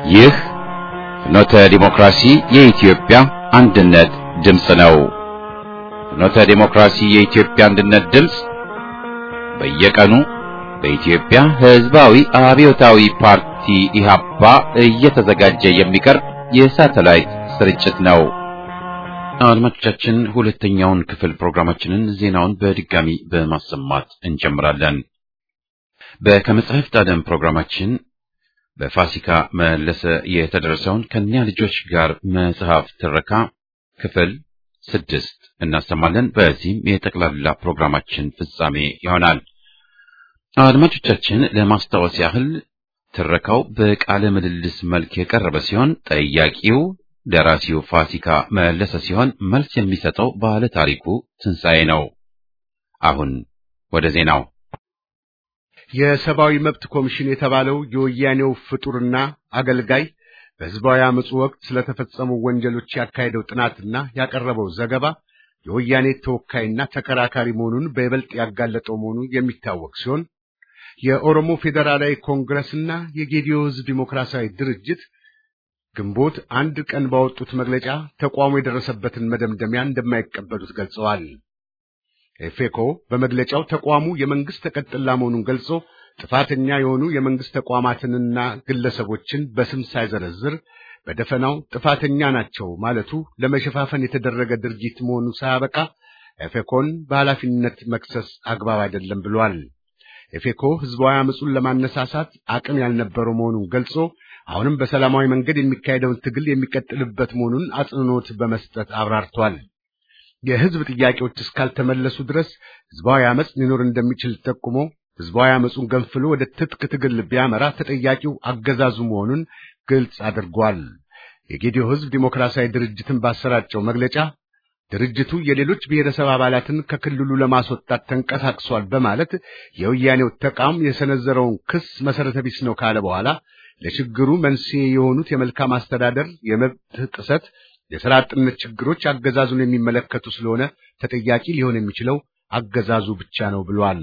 ይህ ፍኖተ ዲሞክራሲ የኢትዮጵያ አንድነት ድምፅ ነው። ፍኖተ ዲሞክራሲ የኢትዮጵያ አንድነት ድምፅ በየቀኑ በኢትዮጵያ ሕዝባዊ አብዮታዊ ፓርቲ ኢህአፓ እየተዘጋጀ የሚቀርብ የሳተላይት ስርጭት ነው። አድማጮቻችን፣ ሁለተኛውን ክፍል ፕሮግራማችንን ዜናውን በድጋሚ በማሰማት እንጀምራለን። በከመጽሐፍት ዓለም ፕሮግራማችን በፋሲካ መለሰ የተደረሰውን ከኛ ልጆች ጋር መጽሐፍ ትረካ ክፍል 6 እናሰማለን። በዚህም የጠቅላላ ፕሮግራማችን ፍጻሜ ይሆናል። አድማጮቻችን፣ ለማስታወስ ያህል ትረካው በቃለ ምልልስ መልክ የቀረበ ሲሆን ጠያቂው ደራሲው ፋሲካ መለሰ ሲሆን መልስ የሚሰጠው ባለ ታሪኩ ትንሣኤ ነው። አሁን ወደ ዜናው። የሰብአዊ መብት ኮሚሽን የተባለው የወያኔው ፍጡርና አገልጋይ በሕዝባዊ አመጹ ወቅት ስለተፈጸሙ ወንጀሎች ያካሄደው ጥናትና ያቀረበው ዘገባ የወያኔ ተወካይና ተከራካሪ መሆኑን በይበልጥ ያጋለጠው መሆኑ የሚታወቅ ሲሆን የኦሮሞ ፌዴራላዊ ኮንግረስና የጌዲዮ ሕዝብ ዲሞክራሲያዊ ድርጅት ግንቦት አንድ ቀን ባወጡት መግለጫ ተቋሙ የደረሰበትን መደምደሚያ እንደማይቀበሉት ገልጸዋል። ኤፌኮ በመግለጫው ተቋሙ የመንግስት ተቀጥላ መሆኑን ገልጾ ጥፋተኛ የሆኑ የመንግስት ተቋማትንና ግለሰቦችን በስም ሳይዘረዝር በደፈናው ጥፋተኛ ናቸው ማለቱ ለመሸፋፈን የተደረገ ድርጊት መሆኑ ሳያበቃ ኤፌኮን በኃላፊነት መክሰስ አግባብ አይደለም ብሏል። ኤፌኮ ህዝባዊ አመጹን ለማነሳሳት አቅም ያልነበረው መሆኑን ገልጾ አሁንም በሰላማዊ መንገድ የሚካሄደውን ትግል የሚቀጥልበት መሆኑን አጽንኦት በመስጠት አብራርቷል። የህዝብ ጥያቄዎች እስካልተመለሱ ድረስ ህዝባዊ አመጽ ሊኖር እንደሚችል ጠቁሞ ህዝባዊ አመጹን ገንፍሎ ወደ ትጥቅ ትግል ቢያመራ ተጠያቂው አገዛዙ መሆኑን ግልጽ አድርጓል። የጌዲዮ ህዝብ ዲሞክራሲያዊ ድርጅትን ባሰራጨው መግለጫ ድርጅቱ የሌሎች ብሔረሰብ አባላትን ከክልሉ ለማስወጣት ተንቀሳቅሷል በማለት የወያኔው ተቋም የሰነዘረውን ክስ መሰረተ ቢስ ነው ካለ በኋላ ለችግሩ መንስኤ የሆኑት የመልካም አስተዳደር፣ የመብት ጥሰት፣ የሥራ አጥነት ችግሮች አገዛዙን የሚመለከቱ ስለሆነ ተጠያቂ ሊሆን የሚችለው አገዛዙ ብቻ ነው ብሏል።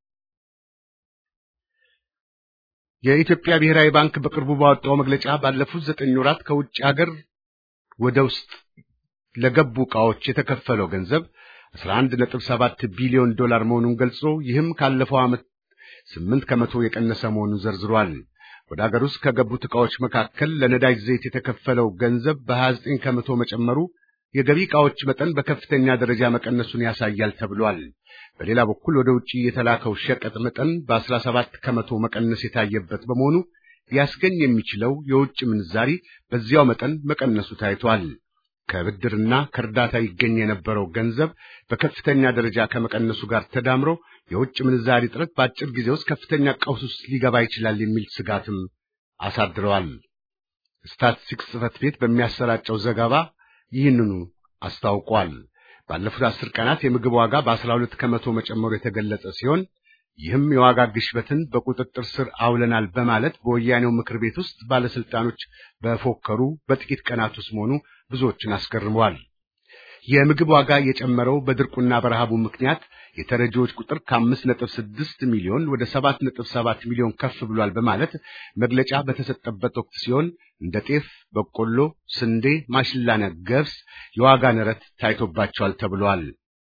የኢትዮጵያ ብሔራዊ ባንክ በቅርቡ ባወጣው መግለጫ ባለፉት 9 ወራት ከውጭ ሀገር ወደ ውስጥ ለገቡ ዕቃዎች የተከፈለው ገንዘብ 11.7 ቢሊዮን ዶላር መሆኑን ገልጾ ይህም ካለፈው ዓመት 8 ከመቶ የቀነሰ መሆኑን ዘርዝሯል። ወደ ሀገር ውስጥ ከገቡት ዕቃዎች መካከል ለነዳጅ ዘይት የተከፈለው ገንዘብ በ29 ከመቶ መጨመሩ የገቢ ዕቃዎች መጠን በከፍተኛ ደረጃ መቀነሱን ያሳያል ተብሏል። በሌላ በኩል ወደ ውጪ የተላከው ሸቀጥ መጠን በ17 ከመቶ መቀነስ የታየበት በመሆኑ ሊያስገኝ የሚችለው የውጭ ምንዛሪ በዚያው መጠን መቀነሱ ታይቷል። ከብድርና ከእርዳታ ይገኝ የነበረው ገንዘብ በከፍተኛ ደረጃ ከመቀነሱ ጋር ተዳምሮ የውጭ ምንዛሪ እጥረት በአጭር ጊዜ ውስጥ ከፍተኛ ቀውስ ውስጥ ሊገባ ይችላል የሚል ስጋትም አሳድረዋል። ስታቲስቲክስ ጽሕፈት ቤት በሚያሰራጨው ዘገባ ይህንኑ አስታውቋል። ባለፉት 10 ቀናት የምግብ ዋጋ በ12 ከመቶ መጨመሩ የተገለጸ ሲሆን ይህም የዋጋ ግሽበትን በቁጥጥር ስር አውለናል በማለት በወያኔው ምክር ቤት ውስጥ ባለስልጣኖች በፎከሩ በጥቂት ቀናት ውስጥ መሆኑ ብዙዎችን አስገርመዋል። የምግብ ዋጋ የጨመረው በድርቁና በረሃቡ ምክንያት የተረጂዎች ቁጥር ከ5.6 ሚሊዮን ወደ 7.7 ሚሊዮን ከፍ ብሏል በማለት መግለጫ በተሰጠበት ወቅት ሲሆን እንደ ጤፍ፣ በቆሎ፣ ስንዴ፣ ማሽላና ገብስ የዋጋ ንረት ታይቶባቸዋል ተብሏል።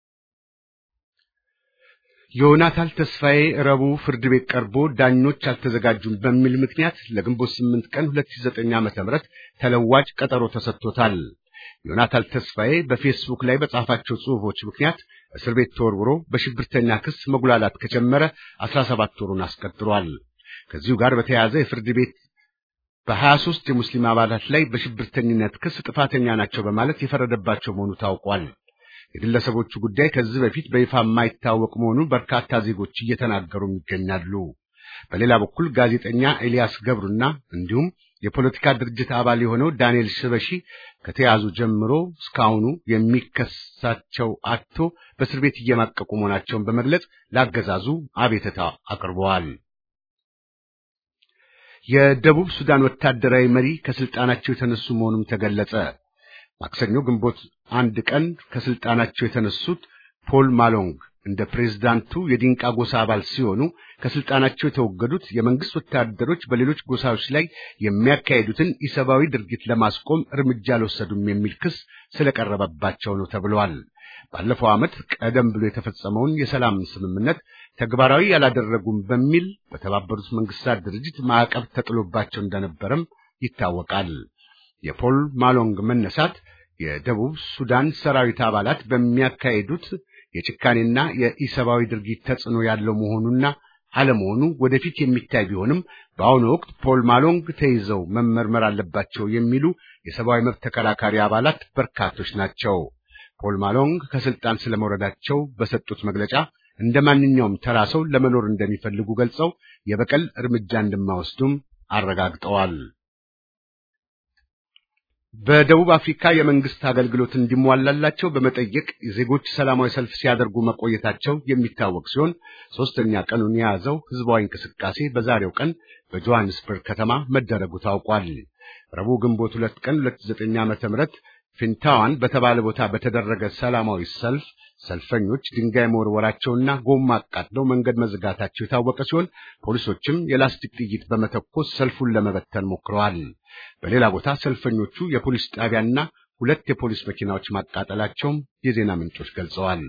ዮናታን ተስፋዬ ረቡዕ ፍርድ ቤት ቀርቦ ዳኞች አልተዘጋጁም በሚል ምክንያት ለግንቦት 8 ቀን 2009 ዓ.ም ተለዋጭ ቀጠሮ ተሰጥቶታል። ዮናታን ተስፋዬ በፌስቡክ ላይ በጻፋቸው ጽሑፎች ምክንያት እስር ቤት ተወርውሮ በሽብርተኛ ክስ መጉላላት ከጀመረ 17 ወሩን አስቆጥሯል። ከዚሁ ጋር በተያያዘ የፍርድ ቤት በ23 የሙስሊም አባላት ላይ በሽብርተኝነት ክስ ጥፋተኛ ናቸው በማለት የፈረደባቸው መሆኑ ታውቋል። የግለሰቦቹ ጉዳይ ከዚህ በፊት በይፋ የማይታወቅ መሆኑን በርካታ ዜጎች እየተናገሩ ይገኛሉ። በሌላ በኩል ጋዜጠኛ ኤልያስ ገብሩና እንዲሁም የፖለቲካ ድርጅት አባል የሆነው ዳንኤል ሽበሺ ከተያዙ ጀምሮ እስካሁኑ የሚከሳቸው አጥቶ በእስር ቤት እየማቀቁ መሆናቸውን በመግለጽ ላገዛዙ አቤቱታ አቅርበዋል። የደቡብ ሱዳን ወታደራዊ መሪ ከስልጣናቸው የተነሱ መሆኑን ተገለጸ። ማክሰኞ ግንቦት 1 ቀን ከስልጣናቸው የተነሱት ፖል ማሎንግ እንደ ፕሬዝዳንቱ የዲንቃ ጎሳ አባል ሲሆኑ ከስልጣናቸው የተወገዱት የመንግስት ወታደሮች በሌሎች ጎሳዎች ላይ የሚያካሂዱትን ኢሰብአዊ ድርጊት ለማስቆም እርምጃ አልወሰዱም የሚል ክስ ስለቀረበባቸው ነው ተብሏል። ባለፈው ዓመት ቀደም ብሎ የተፈጸመውን የሰላም ስምምነት ተግባራዊ ያላደረጉም በሚል በተባበሩት መንግስታት ድርጅት ማዕቀብ ተጥሎባቸው እንደነበረም ይታወቃል። የፖል ማሎንግ መነሳት የደቡብ ሱዳን ሰራዊት አባላት በሚያካሂዱት የጭካኔና የኢሰብአዊ ድርጊት ተጽዕኖ ያለው መሆኑና አለመሆኑ ወደፊት የሚታይ ቢሆንም በአሁኑ ወቅት ፖል ማሎንግ ተይዘው መመርመር አለባቸው የሚሉ የሰብአዊ መብት ተከራካሪ አባላት በርካቶች ናቸው። ፖል ማሎንግ ከስልጣን ስለመውረዳቸው በሰጡት መግለጫ እንደማንኛውም ተራ ሰው ለመኖር እንደሚፈልጉ ገልጸው የበቀል እርምጃ እንደማይወስዱም አረጋግጠዋል። በደቡብ አፍሪካ የመንግስት አገልግሎት እንዲሟላላቸው በመጠየቅ ዜጎች ሰላማዊ ሰልፍ ሲያደርጉ መቆየታቸው የሚታወቅ ሲሆን ሶስተኛ ቀኑን የያዘው ህዝባዊ እንቅስቃሴ በዛሬው ቀን በጆሃንስበርግ ከተማ መደረጉ ታውቋል። ረቡዕ ግንቦት 2 ቀን 2009 ዓ.ም ፊንታዋን በተባለ ቦታ በተደረገ ሰላማዊ ሰልፍ ሰልፈኞች ድንጋይ መወርወራቸውና ጎማ አቃጥለው መንገድ መዝጋታቸው የታወቀ ሲሆን ፖሊሶችም የላስቲክ ጥይት በመተኮስ ሰልፉን ለመበተን ሞክረዋል። በሌላ ቦታ ሰልፈኞቹ የፖሊስ ጣቢያና 2 የፖሊስ መኪናዎች ማቃጠላቸውም የዜና ምንጮች ገልጸዋል።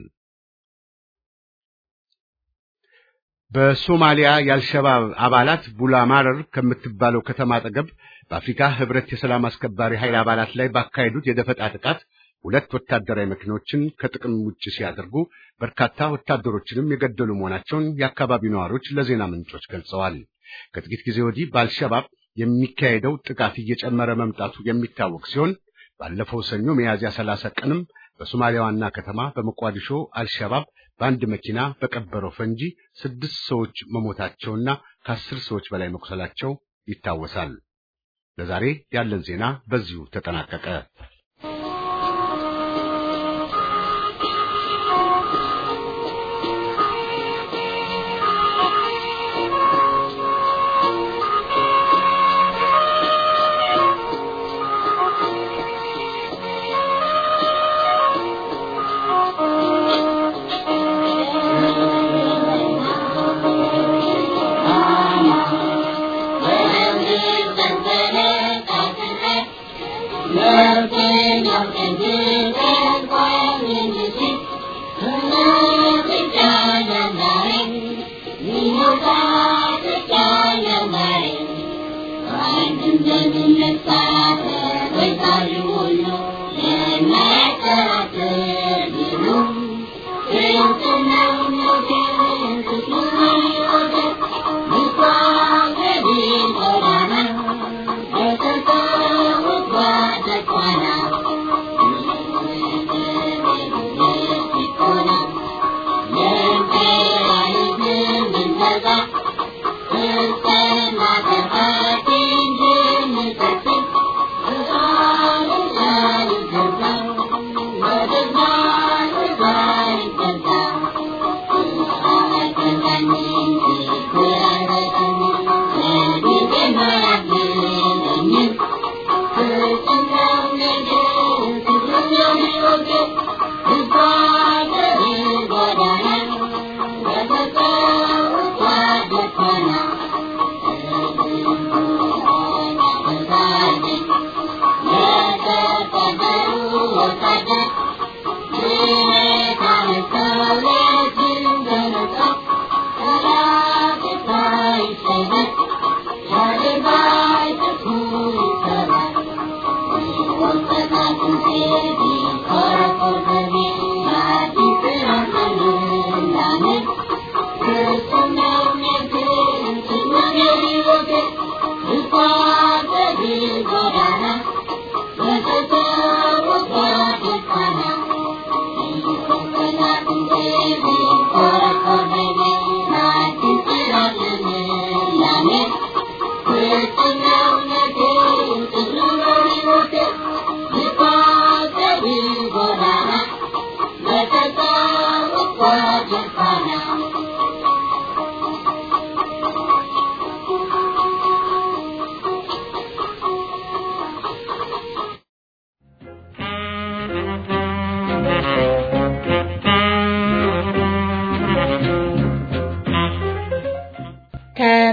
በሶማሊያ የአልሸባብ አባላት ቡላማረር ከምትባለው ከተማ አጠገብ በአፍሪካ ህብረት የሰላም አስከባሪ ኃይል አባላት ላይ ባካሄዱት የደፈጣ ጥቃት 2 ወታደራዊ መኪኖችን ከጥቅም ውጭ ሲያደርጉ በርካታ ወታደሮችንም የገደሉ መሆናቸውን የአካባቢው ነዋሪዎች ለዜና ምንጮች ገልጸዋል። ከጥቂት ጊዜ ወዲህ በአልሸባብ የሚካሄደው ጥቃት እየጨመረ መምጣቱ የሚታወቅ ሲሆን ባለፈው ሰኞ ሚያዝያ 30 ቀንም በሶማሊያ ዋና ከተማ በሞቃዲሾ አልሸባብ በአንድ መኪና በቀበረው ፈንጂ 6 ሰዎች መሞታቸውና ከ10 ሰዎች በላይ መቁሰላቸው ይታወሳል። ለዛሬ ያለን ዜና በዚሁ ተጠናቀቀ።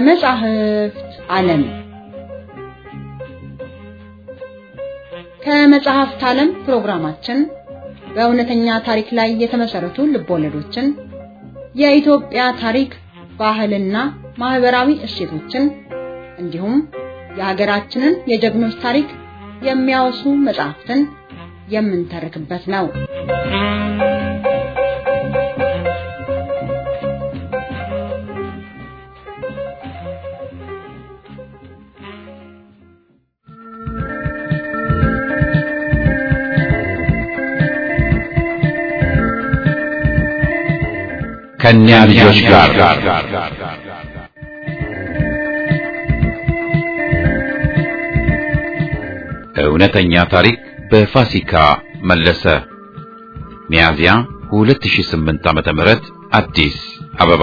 ከመጻሕፍት ዓለም ከመጻሕፍት ዓለም ፕሮግራማችን በእውነተኛ ታሪክ ላይ የተመሰረቱ ልቦለዶችን የኢትዮጵያ ታሪክ ባህልና ማህበራዊ እሴቶችን እንዲሁም የሀገራችንን የጀግኖች ታሪክ የሚያወሱ መጻሕፍትን የምንተርክበት ነው። ከኛ ልጆች ጋር እውነተኛ ታሪክ በፋሲካ መለሰ ሚያዝያ 2008 ዓመተ ምህረት አዲስ አበባ።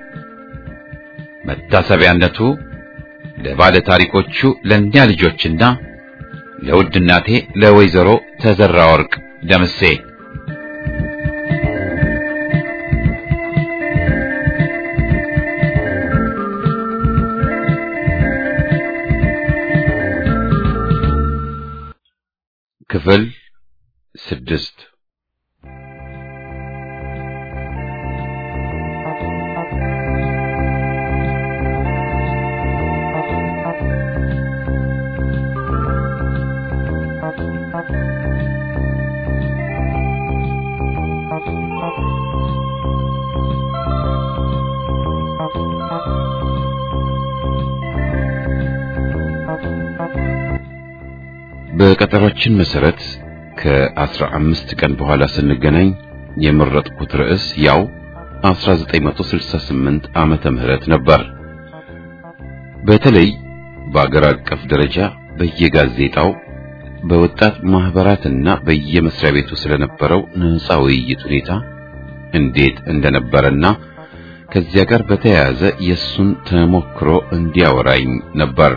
መታሰቢያነቱ ለባለ ታሪኮቹ ለኛ ልጆችና ለውድ እናቴ ለወይዘሮ ተዘራ ወርቅ ደምሴ። ክፍል 6 በቀጠሮችን መሰረት ከ15 ቀን በኋላ ስንገናኝ የመረጥኩት ርዕስ ያው 1968 ዓመተ ምህረት ነበር። በተለይ በአገር አቀፍ ደረጃ በየጋዜጣው በወጣት ማህበራትና በየመስሪያ ቤቱ ስለነበረው ነፃ ውይይት ሁኔታ እንዴት እንደነበረና ከዚያ ጋር በተያያዘ የሱን ተሞክሮ እንዲያወራኝ ነበር።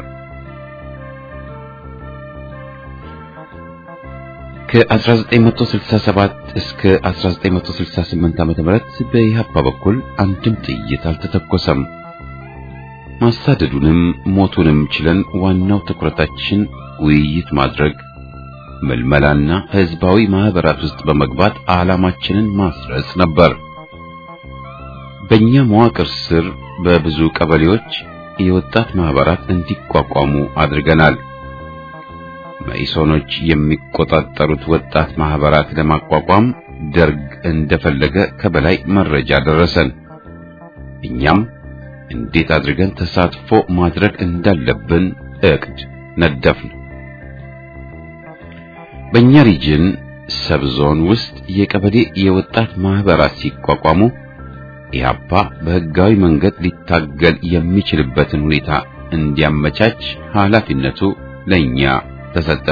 ከ1967 እስከ 1968 ዓመተ ምህረት በኢህአፓ በኩል አንድም ጥይት አልተተኮሰም። ማሳደዱንም ሞቱንም ችለን ዋናው ትኩረታችን ውይይት ማድረግ፣ መልመላና ህዝባዊ ማህበራት ውስጥ በመግባት ዓላማችንን ማስረጽ ነበር። በእኛ መዋቅር ስር በብዙ ቀበሌዎች የወጣት ማህበራት እንዲቋቋሙ አድርገናል። መኢሶኖች የሚቆጣጠሩት ወጣት ማህበራት ለማቋቋም ደርግ እንደፈለገ ከበላይ መረጃ ደረሰን። እኛም እንዴት አድርገን ተሳትፎ ማድረግ እንዳለብን እቅድ ነደፍን። በእኛ ሪጅን ሰብዞን ውስጥ የቀበሌ የወጣት ማህበራት ሲቋቋሙ ኢህአፓ በህጋዊ መንገድ ሊታገል የሚችልበትን ሁኔታ እንዲያመቻች ኃላፊነቱ ለኛ ተሰጠ።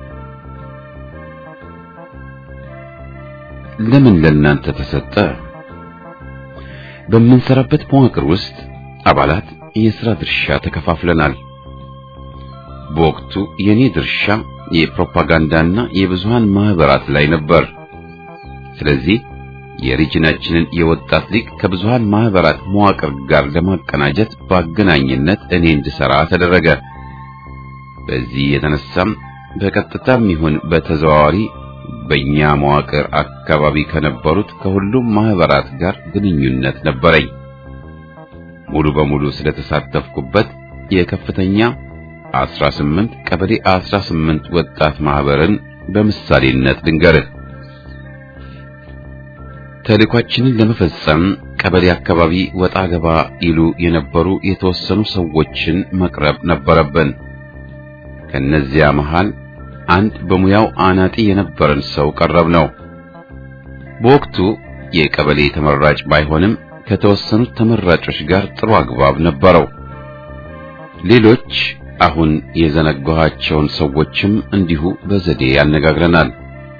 ለምን ለእናንተ ተሰጠ? በምንሰራበት መዋቅር ውስጥ አባላት የሥራ ድርሻ ተከፋፍለናል። በወቅቱ የኔ ድርሻ የፕሮፓጋንዳና የብዙሃን ማህበራት ላይ ነበር። ስለዚህ የሪጅናችንን የወጣት ሊግ ከብዙሃን ማህበራት መዋቅር ጋር ለማቀናጀት በአገናኝነት እኔ እንድሰራ ተደረገ። በዚህ የተነሳም በቀጥታም ይሁን በተዘዋዋሪ በእኛ መዋቅር አካባቢ ከነበሩት ከሁሉም ማህበራት ጋር ግንኙነት ነበረኝ። ሙሉ በሙሉ ስለተሳተፍኩበት የከፍተኛ 18 ቀበሌ 18 ወጣት ማህበርን በምሳሌነት ልንገርህ። ተልእኳችንን ለመፈጸም ቀበሌ አካባቢ ወጣ ገባ ይሉ የነበሩ የተወሰኑ ሰዎችን መቅረብ ነበረብን። ከነዚያ መሃል አንድ በሙያው አናጢ የነበረን ሰው ቀረብ ነው። በወቅቱ የቀበሌ ተመራጭ ባይሆንም ከተወሰኑ ተመራጮች ጋር ጥሩ አግባብ ነበረው። ሌሎች አሁን የዘነጋኋቸውን ሰዎችም እንዲሁ በዘዴ ያነጋግረናል።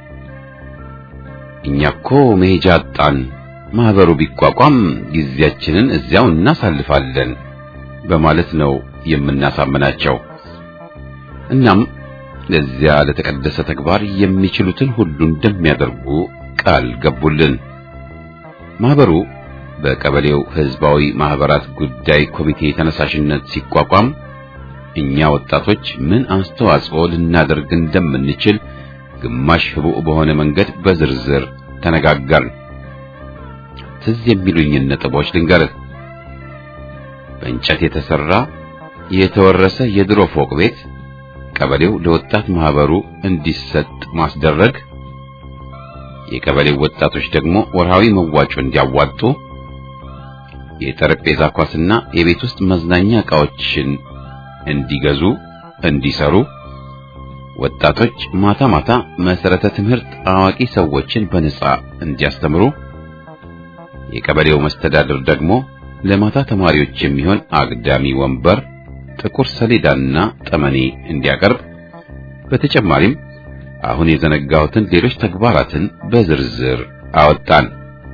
እኛኮ መሄጃ አጣን፣ ማህበሩ ቢቋቋም ጊዜያችንን እዚያው እናሳልፋለን በማለት ነው የምናሳምናቸው። እናም ለዚያ ለተቀደሰ ተግባር የሚችሉትን ሁሉ እንደሚያደርጉ ቃል ገቡልን። ማህበሩ በቀበሌው ህዝባዊ ማህበራት ጉዳይ ኮሚቴ ተነሳሽነት ሲቋቋም እኛ ወጣቶች ምን አስተዋጽኦ ልናደርግ እንደምንችል ግማሽ ህቡዕ በሆነ መንገድ በዝርዝር ተነጋገርን። ትዝ የሚሉኝን ነጥቦች ልንገርህ። በእንጨት የተሰራ የተወረሰ የድሮ ፎቅ ቤት ቀበሌው ለወጣት ማህበሩ እንዲሰጥ ማስደረግ፣ የቀበሌው ወጣቶች ደግሞ ወርሃዊ መዋጮ እንዲያዋጡ፣ የጠረጴዛ ኳስና የቤት ውስጥ መዝናኛ ዕቃዎችን እንዲገዙ እንዲሰሩ፣ ወጣቶች ማታ ማታ መሰረተ ትምህርት አዋቂ ሰዎችን በነጻ እንዲያስተምሩ፣ የቀበሌው መስተዳድር ደግሞ ለማታ ተማሪዎች የሚሆን አግዳሚ ወንበር፣ ጥቁር ሰሌዳና ጠመኔ እንዲያቀርብ፣ በተጨማሪም አሁን የዘነጋሁትን ሌሎች ተግባራትን በዝርዝር አወጣን።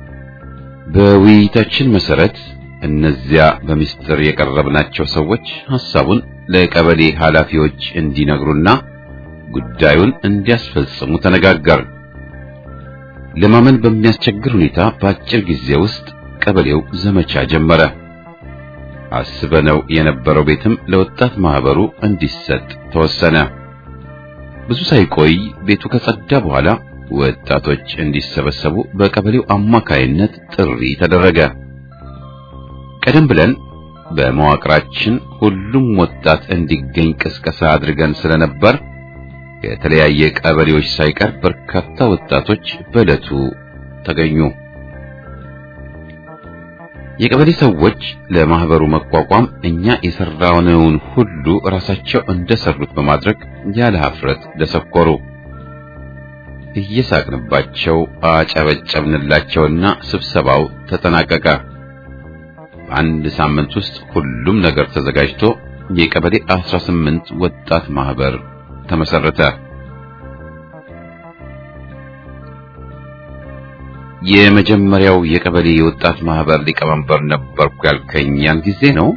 በውይይታችን መሰረት እነዚያ በሚስጥር የቀረብናቸው ሰዎች ሐሳቡን ለቀበሌ ኃላፊዎች እንዲነግሩና ጉዳዩን እንዲያስፈጽሙ ተነጋገርን። ለማመን በሚያስቸግር ሁኔታ በአጭር ጊዜ ውስጥ ቀበሌው ዘመቻ ጀመረ። አስበነው የነበረው ቤትም ለወጣት ማህበሩ እንዲሰጥ ተወሰነ። ብዙ ሳይቆይ ቤቱ ከጸዳ በኋላ ወጣቶች እንዲሰበሰቡ በቀበሌው አማካይነት ጥሪ ተደረገ። ቀደም ብለን በመዋቅራችን ሁሉም ወጣት እንዲገኝ ቅስቀሳ አድርገን ስለነበር ከተለያየ ቀበሌዎች ሳይቀር በርካታ ወጣቶች በዕለቱ ተገኙ። የቀበሌ ሰዎች ለማህበሩ መቋቋም እኛ የሰራነውን ሁሉ ራሳቸው እንደሰሩት በማድረግ ያለ ኀፍረት ደሰኮሩ። እየሳቅንባቸው አጨበጨብንላቸውና ስብሰባው ተጠናቀቀ። በአንድ ሳምንት ውስጥ ሁሉም ነገር ተዘጋጅቶ የቀበሌ 18 ወጣት ማህበር ተመሰረተ። የመጀመሪያው የቀበሌ የወጣት ማህበር ሊቀመንበር ነበርኩ ያልከኝ ያን ጊዜ ነው?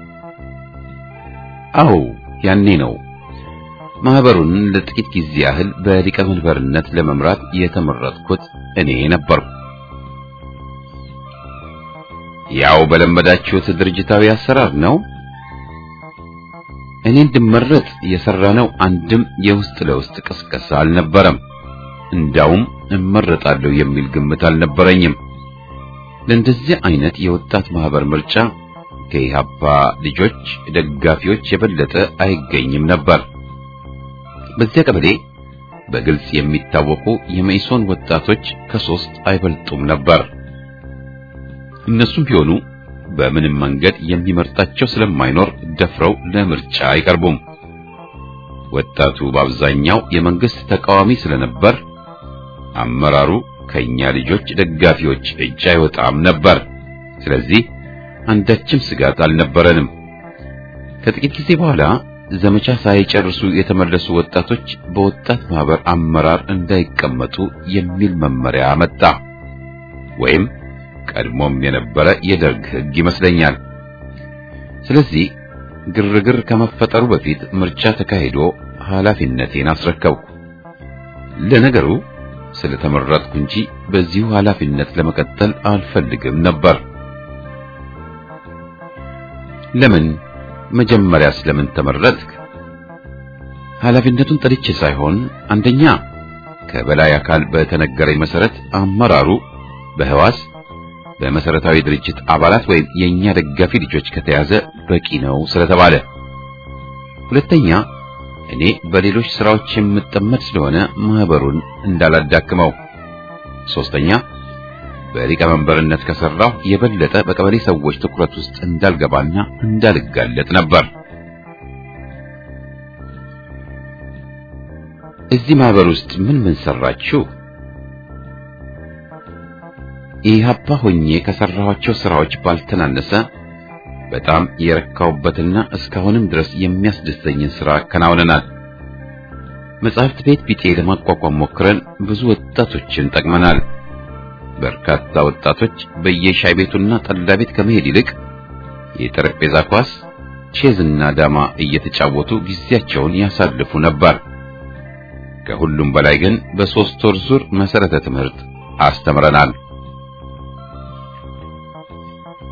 አዎ ያኔ ነው። ማህበሩን ለጥቂት ጊዜ ያህል በሊቀመንበርነት ለመምራት የተመረጥኩት እኔ ነበርኩ። ያው በለመዳችሁት ድርጅታዊ አሰራር ነው። እኔ እንድመረጥ የሰራነው አንድም የውስጥ ለውስጥ ቅስቀሳ አልነበረም። እንዳውም እመረጣለሁ የሚል ግምት አልነበረኝም። ለእንደዚህ አይነት የወጣት ማህበር ምርጫ ከኢህአፓ ልጆች ደጋፊዎች የበለጠ አይገኝም ነበር። በዚያ ቀበሌ በግልጽ የሚታወቁ የመኢሶን ወጣቶች ከ3 አይበልጡም ነበር። እነሱም ቢሆኑ በምንም መንገድ የሚመርጣቸው ስለማይኖር ደፍረው ለምርጫ አይቀርቡም። ወጣቱ በአብዛኛው የመንግስት ተቃዋሚ ስለነበር አመራሩ ከኛ ልጆች ደጋፊዎች እጅ አይወጣም ነበር። ስለዚህ አንዳችም ስጋት አልነበረንም። ከጥቂት ጊዜ በኋላ ዘመቻ ሳይጨርሱ የተመለሱ ወጣቶች በወጣት ማህበር አመራር እንዳይቀመጡ የሚል መመሪያ መጣ። ወይም ቀድሞም የነበረ የደርግ ሕግ ይመስለኛል። ስለዚህ ግርግር ከመፈጠሩ በፊት ምርጫ ተካሂዶ ኃላፊነቴን አስረከብኩ። ለነገሩ ስለተመረጥኩ እንጂ በዚሁ ኃላፊነት ለመቀጠል አልፈልግም ነበር። ለምን? መጀመሪያ ስለምን ተመረጥክ? ኃላፊነቱን ጠልቼ ሳይሆን አንደኛ ከበላይ አካል በተነገረኝ መሰረት አመራሩ በህዋስ በመሰረታዊ ድርጅት አባላት ወይም የኛ ደጋፊ ልጆች ከተያዘ በቂ ነው ስለተባለ፣ ሁለተኛ እኔ በሌሎች ስራዎች የምጠመድ ስለሆነ ማህበሩን እንዳላዳክመው፣ ሶስተኛ በሊቀመንበርነት ከሰራው የበለጠ በቀበሌ ሰዎች ትኩረት ውስጥ እንዳልገባና እንዳልጋለጥ ነበር። እዚህ ማህበር ውስጥ ምን ሰራችሁ? ኢህአፓ ሆኜ ከሰራኋቸው ስራዎች ባልተናነሰ በጣም የረካውበትና እስካሁንም ድረስ የሚያስደስተኝን ስራ አከናውነናል። መጽሐፍት ቤት ቢጤ ለማቋቋም ሞክረን ብዙ ወጣቶችን ጠቅመናል። በርካታ ወጣቶች በየሻይ ቤቱና ጠላ ቤት ከመሄድ ይልቅ የጠረጴዛ ኳስ፣ ቼዝና ዳማ እየተጫወቱ ጊዜያቸውን ያሳልፉ ነበር። ከሁሉም በላይ ግን በ3 ወር ዙር መሰረተ ትምህርት አስተምረናል።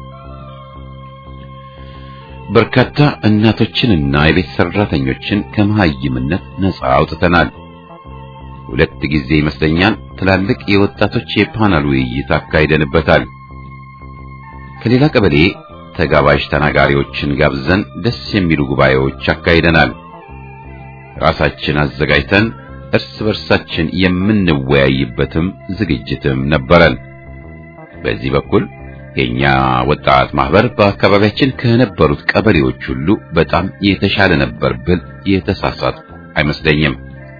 በርካታ እናቶችንና የቤት ሰራተኞችን ከመሃይምነት ነፃ አውጥተናል። 2 ጊዜ ይመስለኛል ትላልቅ የወጣቶች የፓናል ውይይት አካሂደንበታል። ከሌላ ቀበሌ ተጋባዥ ተናጋሪዎችን ጋብዘን ደስ የሚሉ ጉባኤዎች አካሂደናል። ራሳችን አዘጋጅተን እርስ በርሳችን የምንወያይበትም ዝግጅትም ነበረን። በዚህ በኩል የኛ ወጣት ማህበር በአካባቢያችን ከነበሩት ቀበሌዎች ሁሉ በጣም የተሻለ ነበር ብል የተሳሳትኩ አይመስለኝም።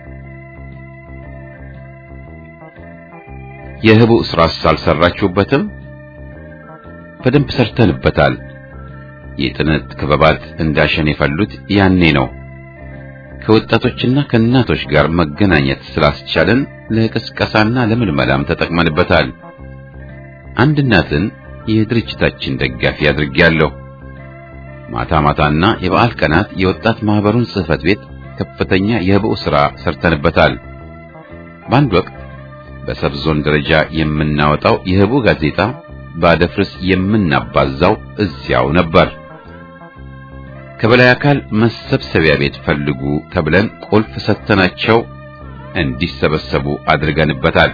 የህቡ ስራስ አልሰራችሁበትም? በደንብ ሰርተንበታል። የጥነት ክበባት እንዳሸን የፈሉት ያኔ ነው። ከወጣቶችና ከእናቶች ጋር መገናኘት ስላስቻለን ለቅስቀሳና ለምልመላም ተጠቅመንበታል። አንድ እናትን የድርጅታችን ደጋፊ አድርጌያለሁ። ማታ ማታና የበዓል ቀናት የወጣት ማህበሩን ጽህፈት ቤት ከፍተኛ የህቡ ስራ ሰርተንበታል። በአንድ ወቅት በሰብ ዞን ደረጃ የምናወጣው የህቡ ጋዜጣ ባደፍርስ የምናባዛው እዚያው ነበር። ከበላይ አካል መሰብሰቢያ ቤት ፈልጉ ተብለን ቁልፍ ሰተናቸው እንዲሰበሰቡ አድርገንበታል።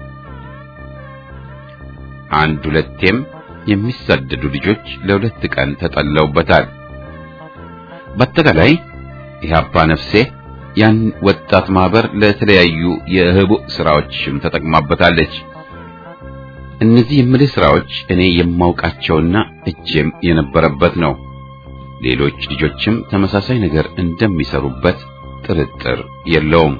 1-2ቴም የሚሰደዱ ልጆች ለ2 ቀን ተጠለውበታል። በአጠቃላይ ኢህአፓ ነፍሴ ያን ወጣት ማህበር ለተለያዩ የህቡ ስራዎችም ተጠቅማበታለች። እነዚህ የምልህ ስራዎች እኔ የማውቃቸውና እጄም የነበረበት ነው። ሌሎች ልጆችም ተመሳሳይ ነገር እንደሚሰሩበት ጥርጥር የለውም።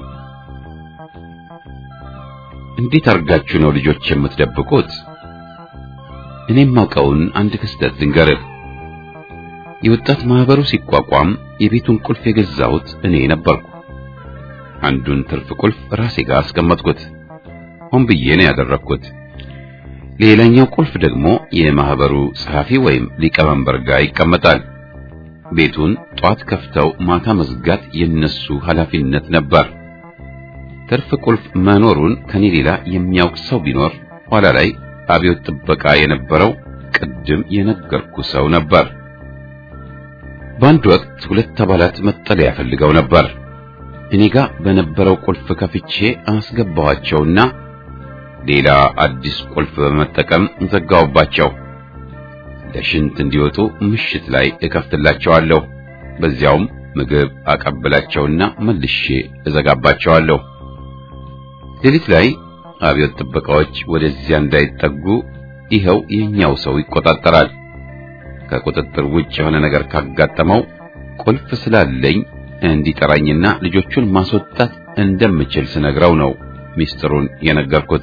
እንዴት አርጋችሁ ነው ልጆች የምትደብቁት? እኔም ማውቀውን አንድ ክስተት ልንገርህ። የወጣት ማህበሩ ሲቋቋም የቤቱን ቁልፍ የገዛሁት እኔ ነበርኩ። አንዱን ትርፍ ቁልፍ ራሴ ጋር አስቀመጥኩት። ሆን ብዬ ነው ያደረኩት። ሌላኛው ቁልፍ ደግሞ የማህበሩ ጸሐፊ ወይም ሊቀመንበር ጋር ይቀመጣል። ቤቱን ጧት ከፍተው ማታ መዝጋት የነሱ ኃላፊነት ነበር። ትርፍ ቁልፍ መኖሩን ከኔ ሌላ የሚያውቅ ሰው ቢኖር ኋላ ላይ አብዮት ጥበቃ የነበረው ቅድም የነገርኩ ሰው ነበር። በአንድ ወቅት 2 አባላት መጠለያ ፈልገው ነበር። እኔ ጋር በነበረው ቁልፍ ከፍቼ አስገባኋቸውና ሌላ አዲስ ቁልፍ በመጠቀም ዘጋውባቸው። ለሽንት እንዲወጡ ምሽት ላይ እከፍትላቸዋለሁ። በዚያውም ምግብ አቀብላቸውና መልሼ እዘጋባቸዋለሁ። ሌሊት ላይ አብዮት ጥበቃዎች ወደዚያ እንዳይጠጉ ይኸው የኛው ሰው ይቆጣጠራል። ከቁጥጥር ውጭ የሆነ ነገር ካጋጠመው ቁልፍ ስላለኝ እንዲጠራኝና ልጆቹን ማስወጣት እንደምችል ስነግረው ነው ሚስጥሩን የነገርኩት።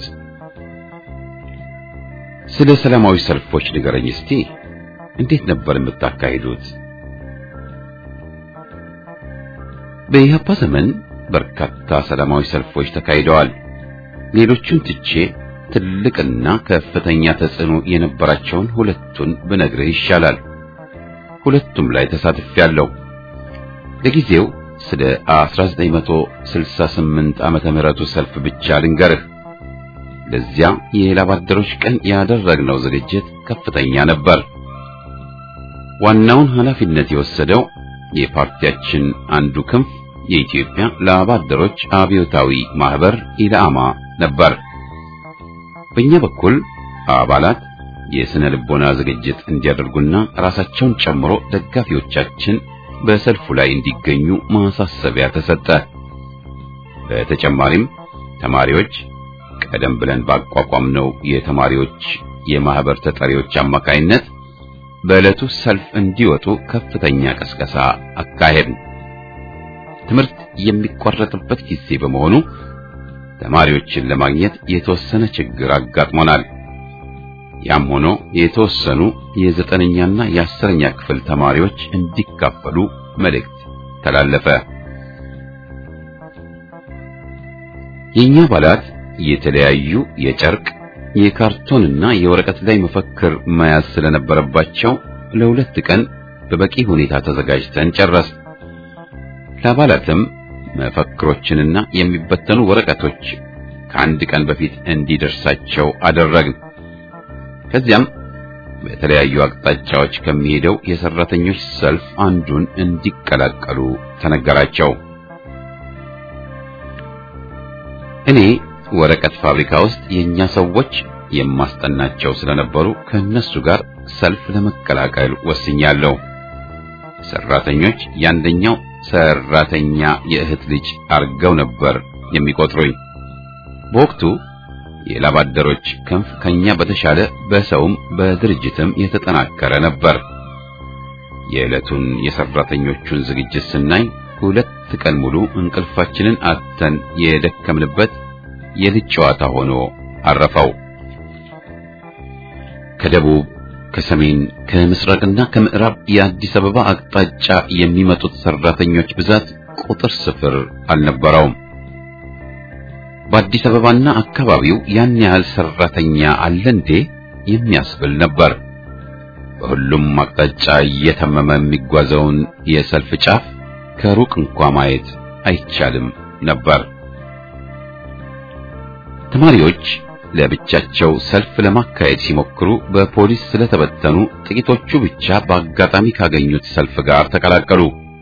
ስለ ሰላማዊ ሰልፎች ንገረኝ እስቲ። እንዴት ነበር የምታካሂዱት? በኢህአፓ ዘመን በርካታ ሰላማዊ ሰልፎች ተካሂደዋል። ሌሎቹን ትቼ ትልቅና ከፍተኛ ተጽዕኖ የነበራቸውን 2ቱን ብነግርህ ይሻላል። 2ቱም ላይ ተሳትፌያለሁ። ለጊዜው ስለ 1968 ዓመተ ምህረቱ ሰልፍ ብቻ ልንገርህ። ለዚያ የላባደሮች ቀን ያደረግነው ዝግጅት ከፍተኛ ነበር። ዋናውን ኃላፊነት የወሰደው የፓርቲያችን አንዱ ክንፍ የኢትዮጵያ ላባደሮች አብዮታዊ ማህበር ኢላማ ነበር። በእኛ በኩል አባላት የስነ ልቦና ዝግጅት እንዲያደርጉና ራሳቸውን ጨምሮ ደጋፊዎቻችን በሰልፉ ላይ እንዲገኙ ማሳሰቢያ ተሰጠ። በተጨማሪም ተማሪዎች ቀደም ብለን ባቋቋምነው የተማሪዎች የማህበር ተጠሪዎች አማካይነት በዕለቱ ሰልፍ እንዲወጡ ከፍተኛ ቀስቀሳ አካሄድን። ትምህርት የሚቋረጥበት ጊዜ በመሆኑ ተማሪዎችን ለማግኘት የተወሰነ ችግር አጋጥሞናል። ያም ሆኖ የተወሰኑ የ9ኛና የ10ኛ ክፍል ተማሪዎች እንዲካፈሉ መልእክት ተላለፈ። የኛ አባላት የተለያዩ የጨርቅ፣ የካርቶንና የወረቀት ላይ መፈክር መያዝ ስለነበረባቸው ለ2 ቀን በበቂ ሁኔታ ተዘጋጅተን ጨረስ። ለአባላትም መፈክሮችንና የሚበተኑ ወረቀቶች ከአንድ ቀን በፊት እንዲደርሳቸው አደረግን። ከዚያም በተለያዩ አቅጣጫዎች ከሚሄደው የሰራተኞች ሰልፍ አንዱን እንዲቀላቀሉ ተነገራቸው። እኔ ወረቀት ፋብሪካ ውስጥ የኛ ሰዎች የማስጠናቸው ስለነበሩ ከነሱ ጋር ሰልፍ ለመቀላቀል ወስኛለሁ። ሰራተኞች ያንደኛው ሰራተኛ የእህት ልጅ አርገው ነበር የሚቆጥሩኝ። በወቅቱ የላባደሮች ክንፍ ከኛ በተሻለ በሰውም በድርጅትም የተጠናከረ ነበር። የዕለቱን የሰራተኞቹን ዝግጅት ስናይ 2 ቀን ሙሉ እንቅልፋችንን አጥተን የደከምንበት የልጅ ጨዋታ ሆኖ አረፈው። ከደቡብ፣ ከሰሜን፣ ከምስራቅና ከምዕራብ የአዲስ አበባ አቅጣጫ የሚመጡት ሰራተኞች ብዛት ቁጥር ስፍር አልነበረውም። በአዲስ አበባና አካባቢው ያን ያህል ሰራተኛ አለ እንዴ የሚያስብል ነበር። በሁሉም አቅጣጫ እየተመመ የሚጓዘውን የሰልፍ ጫፍ ከሩቅ እንኳን ማየት አይቻልም ነበር። ተማሪዎች ለብቻቸው ሰልፍ ለማካሄድ ሲሞክሩ በፖሊስ ስለተበተኑ ጥቂቶቹ ብቻ በአጋጣሚ ካገኙት ሰልፍ ጋር ተቀላቀሉ።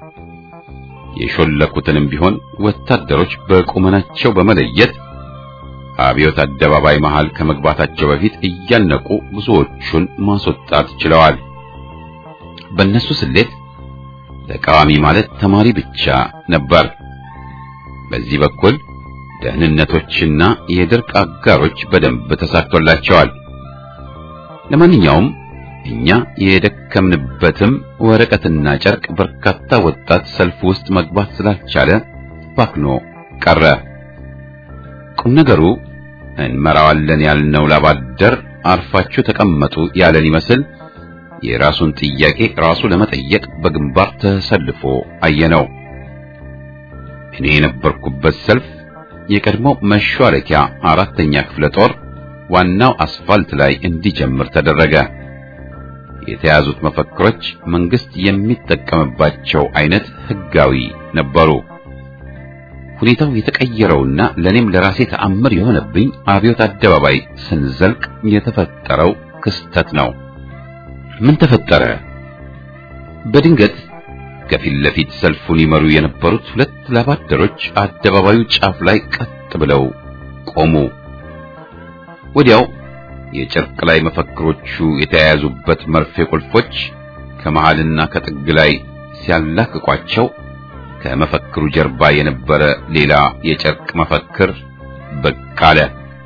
የሾለኩትንም ቢሆን ወታደሮች በቁመናቸው በመለየት አብዮት አደባባይ መሃል ከመግባታቸው በፊት እያነቁ ብዙዎቹን ማስወጣት ችለዋል። በእነሱ ስሌት ተቃዋሚ ማለት ተማሪ ብቻ ነበር። በዚህ በኩል ደህንነቶችና የድርቅ አጋሮች በደንብ ተሳክቶላቸዋል። ለማንኛውም እኛ የደከምንበትም ወረቀትና ጨርቅ በርካታ ወጣት ሰልፍ ውስጥ መግባት ስላልቻለ ባክኖ ቀረ። ቁም ነገሩ እንመራዋለን ያልነው ላባደር አርፋችሁ ተቀመጡ ያለን ይመስል የራሱን ጥያቄ ራሱ ለመጠየቅ በግንባር ተሰልፎ አየነው። እኔ የነበርኩበት ሰልፍ የቀድሞው መሿለኪያ 4ኛ ክፍለ ጦር ዋናው አስፋልት ላይ እንዲጀምር ተደረገ። የተያዙት መፈክሮች መንግስት የሚጠቀምባቸው አይነት ህጋዊ ነበሩ። ሁኔታው የተቀየረውና ለኔም ለራሴ ተአምር የሆነብኝ አብዮት አደባባይ ስንዘልቅ የተፈጠረው ክስተት ነው። ምን ተፈጠረ? በድንገት ከፊት ለፊት ሰልፉን ይመሩ የነበሩት 2 ላባደሮች አደባባዩ ጫፍ ላይ ቀጥ ብለው ቆሙ። ወዲያው የጨርቅ ላይ መፈክሮቹ የተያያዙበት መርፌ ቁልፎች ከመሃልና ከጥግ ላይ ሲያላቅቋቸው ከመፈክሩ ጀርባ የነበረ ሌላ የጨርቅ መፈክር ብቅ አለ።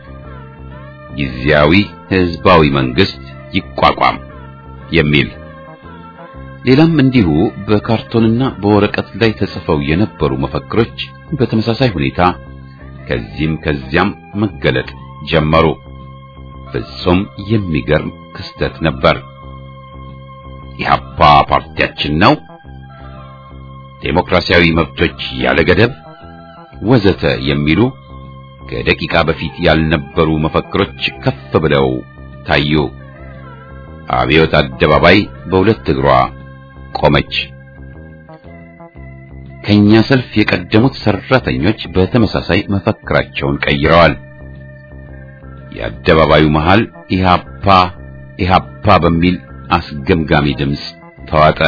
ጊዜያዊ ህዝባዊ መንግስት ይቋቋም የሚል። ሌላም እንዲሁ በካርቶንና በወረቀት ላይ ተጽፈው የነበሩ መፈክሮች በተመሳሳይ ሁኔታ ከዚህም ከዚያም መገለጥ ጀመሩ። ፍጹም የሚገርም ክስተት ነበር። ኢህአፓ ፓርቲያችን ነው፣ ዴሞክራሲያዊ መብቶች ያለ ገደብ ወዘተ የሚሉ ከደቂቃ በፊት ያልነበሩ መፈክሮች ከፍ ብለው ታዩ። አብዮት አደባባይ በ2 እግሯ ቆመች። ከኛ ሰልፍ የቀደሙት ሰራተኞች በተመሳሳይ መፈክራቸውን ቀይረዋል። የአደባባዩ መሃል ኢህአፓ ኢህአፓ በሚል አስገምጋሚ ድምፅ ተዋጠ።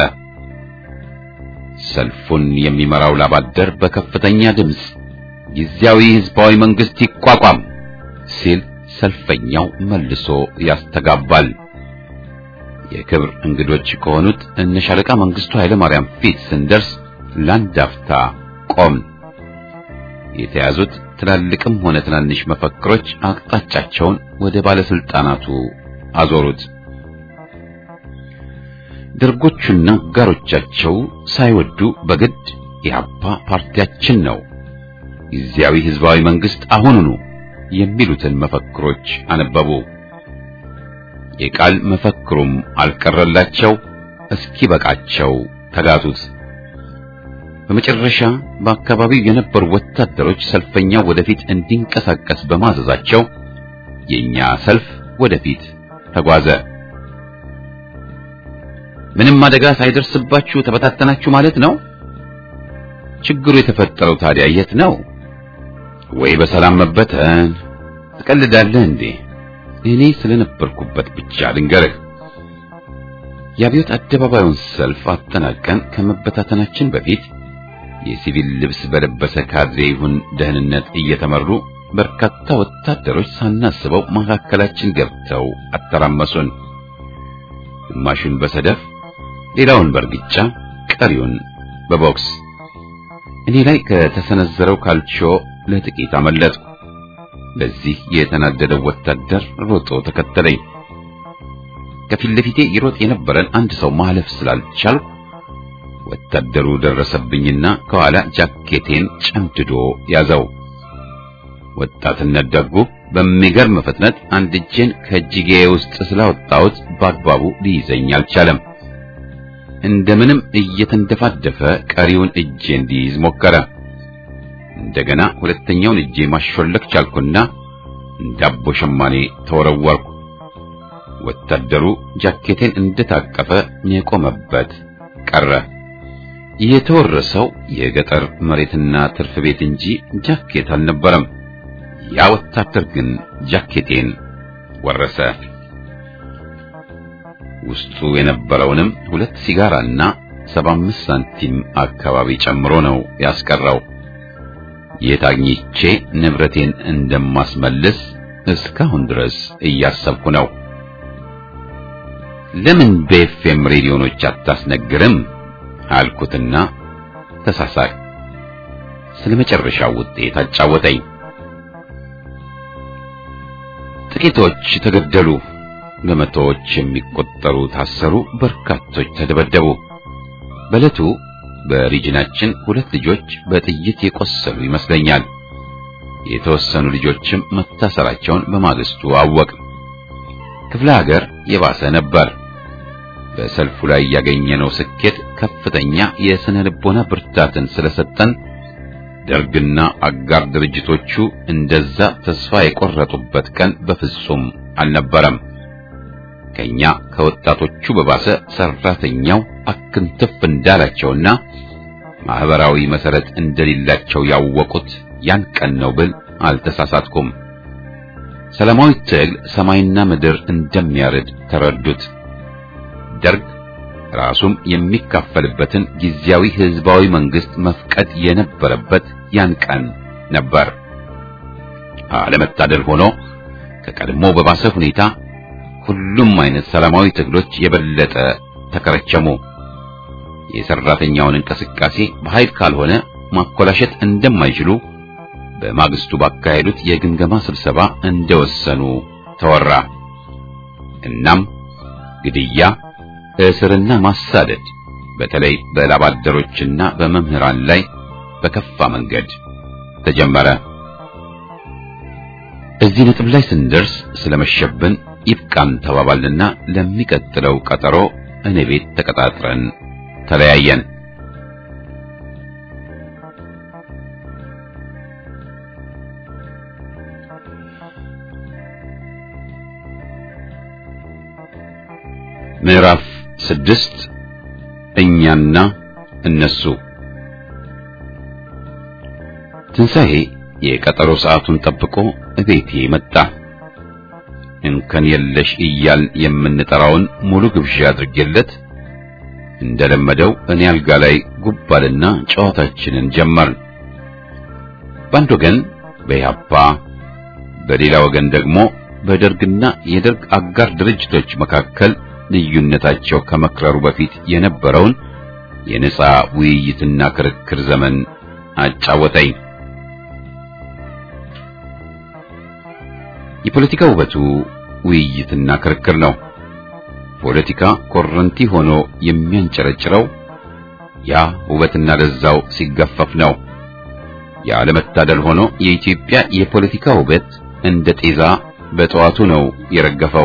ሰልፉን የሚመራው ላባደር በከፍተኛ ድምፅ ጊዜያዊ ህዝባዊ መንግስት ይቋቋም ሲል ሰልፈኛው መልሶ ያስተጋባል። የክብር እንግዶች ከሆኑት እነ ሻለቃ መንግስቱ ኃይለ ማርያም ፊት ስንደርስ ለአንድ አፍታ ቆም። የተያዙት ትላልቅም ሆነ ትናንሽ መፈክሮች አቅጣጫቸውን ወደ ባለስልጣናቱ አዞሩት። ደርጎቹና ጋሮቻቸው ሳይወዱ በግድ ኢህአፓ ፓርቲያችን ነው፣ ጊዜያዊ ህዝባዊ መንግስት አሁኑኑ የሚሉትን መፈክሮች አነበቡ። የቃል መፈክሩም አልቀረላቸው፣ እስኪበቃቸው ተጋቱት። በመጨረሻ በአካባቢው የነበሩ ወታደሮች ሰልፈኛው ወደፊት እንዲንቀሳቀስ በማዘዛቸው የኛ ሰልፍ ወደፊት ተጓዘ። ምንም አደጋ ሳይደርስባችሁ ተበታተናችሁ ማለት ነው? ችግሩ የተፈጠረው ታዲያ የት ነው? ወይ በሰላም መበተን? ትቀልዳለህ እንዴ? እኔ ስለነበርኩበት ብቻ ልንገርህ። የአብዮት አደባባዩን ሰልፍ አጠናቀን ከመበታተናችን በፊት የሲቪል ልብስ በለበሰ ካድሬ ይሁን ደህንነት እየተመሩ በርካታ ወታደሮች ሳናስበው መካከላችን ገብተው አተራመሱን። ግማሹን በሰደፍ ሌላውን በርግጫ ቀሪውን በቦክስ። እኔ ላይ ከተሰነዘረው ካልቾ ለጥቂት አመለጥኩ። በዚህ የተናደደው ወታደር ሮጦ ተከተለኝ። ከፊት ለፊቴ ይሮጥ የነበረን አንድ ሰው ማለፍ ስላልቻልኩ ወታደሩ ደረሰብኝና ከኋላ ጃኬቴን ጨምድዶ ያዘው። ወጣትነት ደጉ በሚገርም ፍጥነት አንድ እጄን ከእጅጌ ውስጥ ስላወጣሁት በአግባቡ ሊይዘኝ አልቻለም። እንደምንም እየተንደፋደፈ ቀሪውን እጄን ሊይዝ ሞከረ። እንደገና ሁለተኛውን እጄ ማሾለክ ቻልኩና እንዳቦ ሸማኔ ተወረወርኩ። ወታደሩ ጃኬቴን እንደታቀፈ የቆመበት ቀረ። የተወረሰው የገጠር መሬትና ትርፍ ቤት እንጂ ጃኬት አልነበረም። ያ ወታደር ግን ጃኬቴን ወረሰ። ውስጡ የነበረውንም 2 ሲጋራና 75 ሳንቲም አካባቢ ጨምሮ ነው ያስቀረው። የታግኝቼ ንብረቴን እንደማስመልስ እስካሁን ድረስ እያሰብኩ ነው። ለምን በኤፍኤም ሬዲዮኖች አታስነግርም አልኩትና ተሳሳቅ። ስለመጨረሻው ውጤት አጫወተኝ። ጥቂቶች ተገደሉ፣ በመቶዎች የሚቆጠሩ ታሰሩ፣ በርካቶች ተደበደቡ። በዕለቱ በሪጅናችን 2 ልጆች በጥይት የቆሰሉ ይመስለኛል። የተወሰኑ ልጆችም መታሰራቸውን በማግስቱ አወቅ። ክፍለ ሀገር የባሰ ነበር። በሰልፉ ላይ ያገኘነው ስኬት ከፍተኛ የስነ ልቦና ብርታትን ስለሰጠን ደርግና አጋር ድርጅቶቹ እንደዛ ተስፋ የቆረጡበት ቀን በፍጹም አልነበረም። ከኛ ከወጣቶቹ በባሰ ሰራተኛው አክንትፍ እንዳላቸውና ማህበራዊ መሰረት እንደሌላቸው ያወቁት ያን ቀን ነው ብል አልተሳሳትኩም። ሰላማዊ ትግል ሰማይና ምድር እንደሚያርድ ተረዱት። ደርግ ራሱም የሚካፈልበትን ጊዜያዊ ህዝባዊ መንግስት መፍቀድ የነበረበት ያን ቀን ነበር። አለመታደል ሆኖ ከቀድሞ በባሰ ሁኔታ ሁሉም አይነት ሰላማዊ ትግሎች የበለጠ ተከረቸሙ። የሰራተኛውን እንቅስቃሴ በኃይል ካልሆነ ማኮላሸት እንደማይችሉ በማግስቱ ባካሄዱት የግምገማ ስብሰባ እንደወሰኑ ተወራ። እናም ግድያ፣ እስርና ማሳደድ በተለይ በላባደሮችና በመምህራን ላይ በከፋ መንገድ ተጀመረ። እዚህ ነጥብ ላይ ስንደርስ ስለመሸብን ይብቃን ተባባልና ለሚቀጥለው ቀጠሮ እኔ ቤት ተቀጣጥረን ተለያየን። ምዕራፍ 6 እኛና እነሱ። ትንሣኤ የቀጠሮ ሰዓቱን ጠብቆ እቤቴ መጣ። እንከን የለሽ እያልን የምንጠራውን ሙሉ ግብዣ አድርጌለት እንደለመደው እኔ አልጋ ላይ ጉባልና ጨዋታችንን ጀመርን። በአንድ ወገን በኢህአፓ በሌላ ወገን ደግሞ በደርግና የደርግ አጋር ድርጅቶች መካከል ልዩነታቸው ከመክረሩ በፊት የነበረውን የነጻ ውይይትና ክርክር ዘመን አጫወተኝ። የፖለቲካ ውበቱ ውይይትና ክርክር ነው። ፖለቲካ ኮረንቲ ሆኖ የሚያንጨረጭረው ያ ውበትና ለዛው ሲገፈፍ ነው። ያለመታደል ሆኖ የኢትዮጵያ የፖለቲካ ውበት እንደ ጤዛ በጠዋቱ ነው የረገፈው።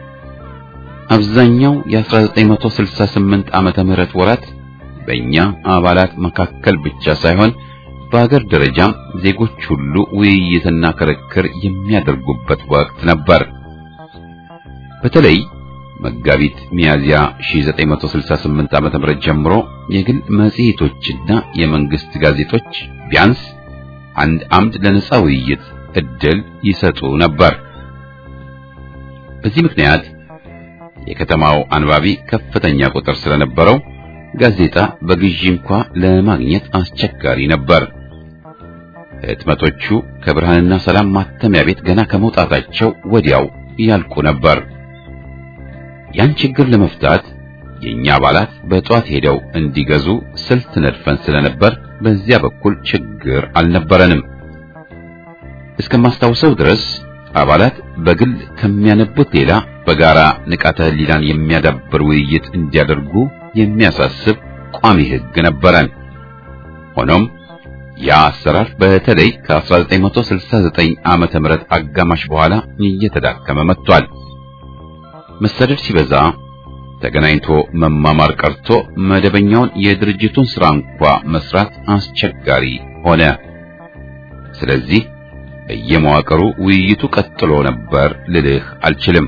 አብዛኛው የ1968 ዓመተ ምህረት ወራት በእኛ አባላት መካከል ብቻ ሳይሆን በአገር ደረጃም ዜጎች ሁሉ ውይይትና ክርክር የሚያደርጉበት ወቅት ነበር። በተለይ መጋቢት ሚያዝያ 1968 ዓመተ ምህረት ጀምሮ የግል መጽሔቶችና የመንግስት ጋዜጦች ቢያንስ አንድ አምድ ለነጻ ውይይት እድል ይሰጡ ነበር። በዚህ ምክንያት የከተማው አንባቢ ከፍተኛ ቁጥር ስለነበረው ጋዜጣ በግዢ እንኳን ለማግኘት አስቸጋሪ ነበር። ህትመቶቹ ከብርሃንና ሰላም ማተሚያ ቤት ገና ከመውጣታቸው ወዲያው ያልቁ ነበር። ያን ችግር ለመፍታት የኛ አባላት በጧት ሄደው እንዲገዙ ስልት ነድፈን ስለነበር በዚያ በኩል ችግር አልነበረንም። እስከማስታውሰው ድረስ አባላት በግል ከሚያነቡት ሌላ በጋራ ንቃተ ህሊናን የሚያዳብር ውይይት እንዲያደርጉ የሚያሳስብ ቋሚ ህግ ነበረን። ሆኖም ያ አሰራር በተለይ ከ1969 ዓመተ ምህረት አጋማሽ በኋላ እየተዳከመ መጥቷል። መሰደድ ሲበዛ ተገናኝቶ መማማር ቀርቶ መደበኛውን የድርጅቱን ስራ እንኳን መስራት አስቸጋሪ ሆነ። ስለዚህ በየመዋቅሩ ውይይቱ ቀጥሎ ነበር ልልህ አልችልም።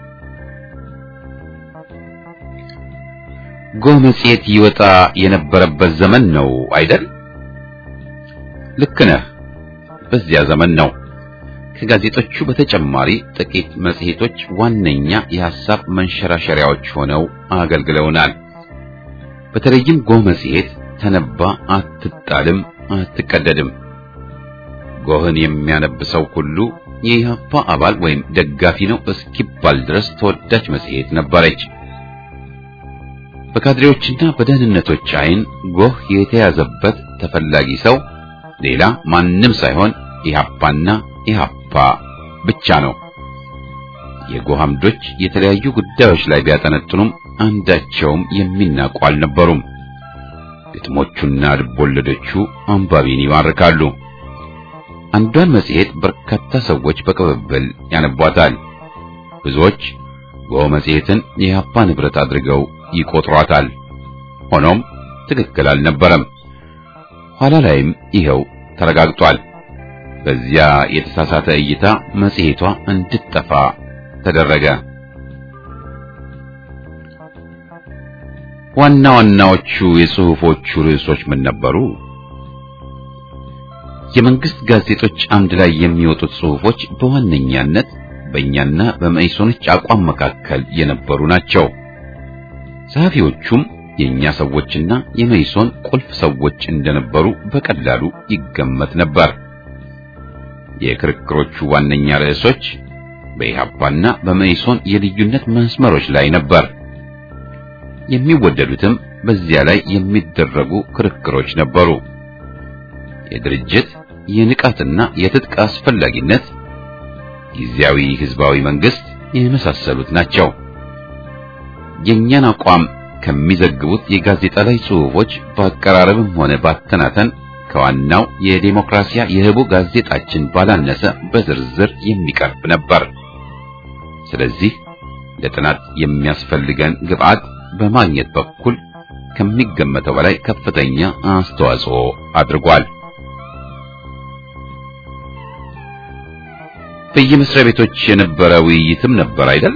ጎህ መጽሔት ይወጣ የነበረበት ዘመን ነው አይደል? ልክ ነህ። በዚያ ዘመን ነው። ከጋዜጦቹ በተጨማሪ ጥቂት መጽሔቶች ዋነኛ የሐሳብ መንሸራሸሪያዎች ሆነው አገልግለውናል። በተለይም ጎህ መጽሔት ተነባ አትጣልም አትቀደድም። ጎህን የሚያነብሰው ሁሉ የኢህአፓ አባል ወይም ደጋፊ ነው እስኪባል ድረስ ተወዳጅ መጽሔት ነበረች። በካድሬዎችና በደህንነቶች አይን ጎህ የተያዘበት ተፈላጊ ሰው ሌላ ማንም ሳይሆን ኢህአፓና ኢህአፓ ብቻ ነው። የጎህ አምዶች የተለያዩ ጉዳዮች ላይ ቢያጠነጥኑም አንዳቸውም የሚናቁ አልነበሩም። ግጥሞቹና ልቦለዶቹ አንባቢን ይማርካሉ። አንዷን መጽሔት በርካታ ሰዎች በቅብብል ያነቧታል። ብዙዎች ጎህ መጽሔትን የኢህአፓ ንብረት አድርገው ይቆጥሯታል። ሆኖም ትክክል አልነበረም። ኋላ ላይም ይኸው ተረጋግጧል። በዚያ የተሳሳተ እይታ መጽሔቷ እንድትጠፋ ተደረገ። ዋና ዋናዎቹ የጽሑፎቹ ርዕሶች ምን ነበሩ? የመንግስት ጋዜጦች አምድ ላይ የሚወጡት ጽሑፎች በዋነኛነት በእኛና በመኢሶኖች አቋም መካከል የነበሩ ናቸው። ጸሐፊዎቹም የኛ ሰዎችና የመኢሶን ቁልፍ ሰዎች እንደነበሩ በቀላሉ ይገመት ነበር። የክርክሮቹ ዋነኛ ርዕሶች በኢህአፓና በመኢሶን የልዩነት መስመሮች ላይ ነበር። የሚወደዱትም በዚያ ላይ የሚደረጉ ክርክሮች ነበሩ። የድርጅት የንቃትና የትጥቅ አስፈላጊነት፣ ጊዜያዊ ህዝባዊ መንግስት የመሳሰሉት ናቸው። የኛን አቋም ከሚዘግቡት የጋዜጣ ላይ ጽሑፎች በአቀራረብም ሆነ ባተናተን ከዋናው የዲሞክራሲያ የህቡ ጋዜጣችን ባላነሰ በዝርዝር የሚቀርብ ነበር። ስለዚህ ለጥናት የሚያስፈልገን ግብዓት በማግኘት በኩል ከሚገመተው በላይ ከፍተኛ አስተዋጽኦ አድርጓል። በየመስሪያ ቤቶች የነበረ ውይይትም ነበር አይደል?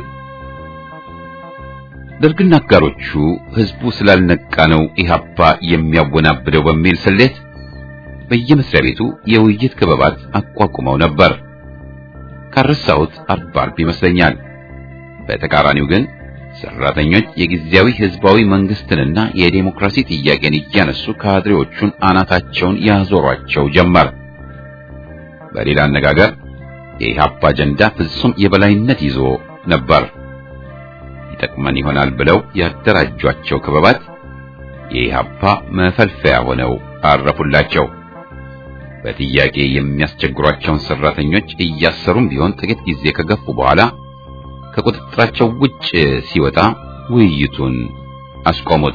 ደርግና አጋሮቹ ህዝቡ ስላልነቃ ነው ኢህአፓ የሚያወናብደው በሚል ስሌት በየመስሪያ ቤቱ የውይይት ክበባት አቋቁመው ነበር። ካረሳሁት አርባርብ ይመስለኛል። በተቃራኒው ግን ሰራተኞች የጊዜያዊ ህዝባዊ መንግስትንና የዲሞክራሲ ጥያቄን እያነሱ ካድሬዎቹን አናታቸውን ያዞሯቸው ጀመር። በሌላ አነጋገር የኢህአፓ አጀንዳ ፍጹም የበላይነት ይዞ ነበር። ይጠቅመን ይሆናል ብለው ያደራጇቸው ክበባት የኢህአፓ መፈልፈያ ሆነው አረፉላቸው። በጥያቄ የሚያስቸግሯቸውን ሰራተኞች እያሰሩም ቢሆን ጥቂት ጊዜ ከገፉ በኋላ ከቁጥጥራቸው ውጭ ሲወጣ ውይይቱን አስቆሙት።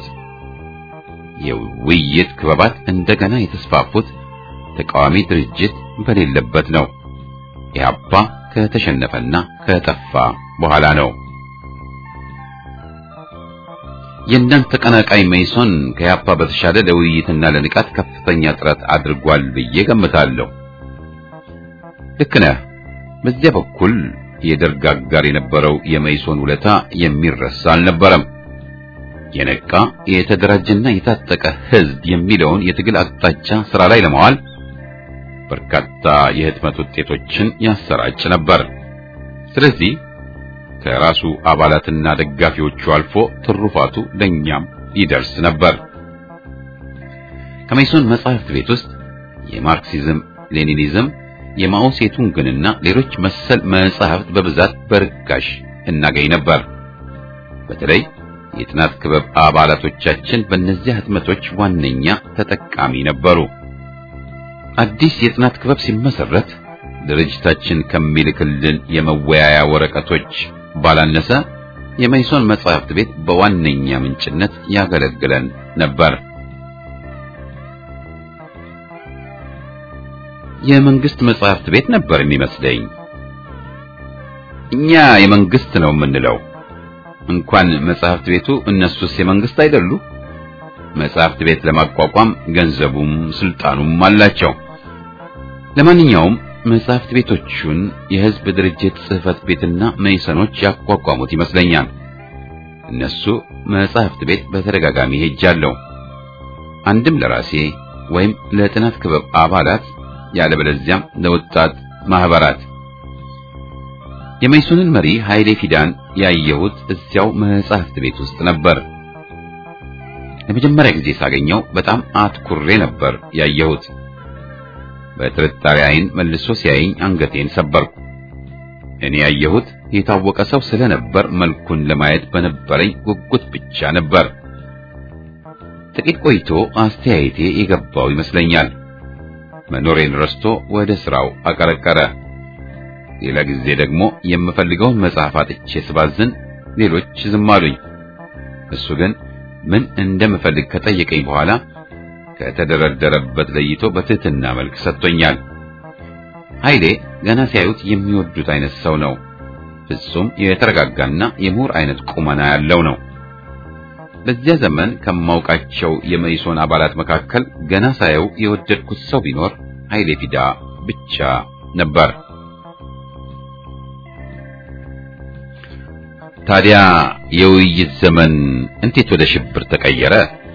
የውይይት ክበባት እንደገና የተስፋፉት ተቃዋሚ ድርጅት በሌለበት ነው። ኢህአፓ ከተሸነፈና ከጠፋ በኋላ ነው። የእናንተ ተቀናቃይ መኢሶን ከኢህአፓ በተሻለ ለውይይትና ለንቃት ከፍተኛ ጥረት አድርጓል ብዬ ገምታለሁ። ልክ ነህ። በዚያ በኩል የደርግ አጋር የነበረው የመኢሶን ውለታ የሚረሳ አልነበረም። የነቃ የተደራጀና የታጠቀ ህዝብ የሚለውን የትግል አቅጣጫ ስራ ላይ ለማዋል በርካታ የህትመት ውጤቶችን ያሰራጭ ነበር። ስለዚህ ከራሱ አባላትና ደጋፊዎቹ አልፎ ትሩፋቱ ለኛም ይደርስ ነበር። ከመይሶን መጻሕፍት ቤት ውስጥ የማርክሲዝም ሌኒኒዝም፣ የማኦ ሴቱንግንና ሌሎች መሰል መጻሕፍት በብዛት በርካሽ እናገኝ ነበር። በተለይ የጥናት ክበብ አባላቶቻችን በእነዚህ ህትመቶች ዋነኛ ተጠቃሚ ነበሩ። አዲስ የጥናት ክበብ ሲመሰረት ድርጅታችን ከሚልክልን የመወያያ ወረቀቶች ባላነሰ የመይሶን መጻሕፍት ቤት በዋነኛ ምንጭነት ያገለግለን ነበር። የመንግስት መጻሕፍት ቤት ነበር የሚመስለኝ። እኛ የመንግስት ነው የምንለው። እንኳን መጻሕፍት ቤቱ እነሱስ የመንግስት አይደሉ? መጻሕፍት ቤት ለማቋቋም ገንዘቡም ስልጣኑም አላቸው። ለማንኛውም መጻሕፍት ቤቶቹን የህዝብ ድርጅት ጽሕፈት ቤትና መይሰኖች ያቋቋሙት ይመስለኛል። እነሱ መጻሕፍት ቤት በተደጋጋሚ ሄጃለሁ። አንድም ለራሴ ወይም ለጥናት ክበብ አባላት ያለበለዚያም ለወጣት ማህበራት። የመይሶንን መሪ ኃይሌ ፊዳን ያየሁት እዚያው መጻሕፍት ቤት ውስጥ ነበር። ለመጀመሪያ ጊዜ ሳገኘው በጣም አትኩሬ ነበር ያየሁት። በጥርጣሬ ዓይን መልሶ ሲያየኝ አንገቴን ሰበርኩ። እኔ ያየሁት የታወቀ ሰው ስለነበር መልኩን ለማየት በነበረኝ ጉጉት ብቻ ነበር። ጥቂት ቆይቶ አስተያየቴ የገባው ይመስለኛል። መኖሬን ረስቶ ወደ ስራው አቀረቀረ። ሌላ ጊዜ ደግሞ የምፈልገውን መጽሐፍ አጥቼ ስባዝን ሌሎች ዝም አሉኝ። እሱ ግን ምን እንደምፈልግ ከጠየቀኝ በኋላ ከተደረደረበት ለይቶ በትህትና መልክ ሰጥቶኛል። ኃይሌ ገና ሲያዩት የሚወዱት አይነት ሰው ነው። ፍጹም የተረጋጋና የምሁር አይነት ቁመና ያለው ነው። በዚያ ዘመን ከማውቃቸው የመይሶን አባላት መካከል ገና ሳየው የወደድኩት ሰው ቢኖር ኃይሌ ፊዳ ብቻ ነበር። ታዲያ የውይይት ዘመን እንዴት ወደ ሽብር ተቀየረ?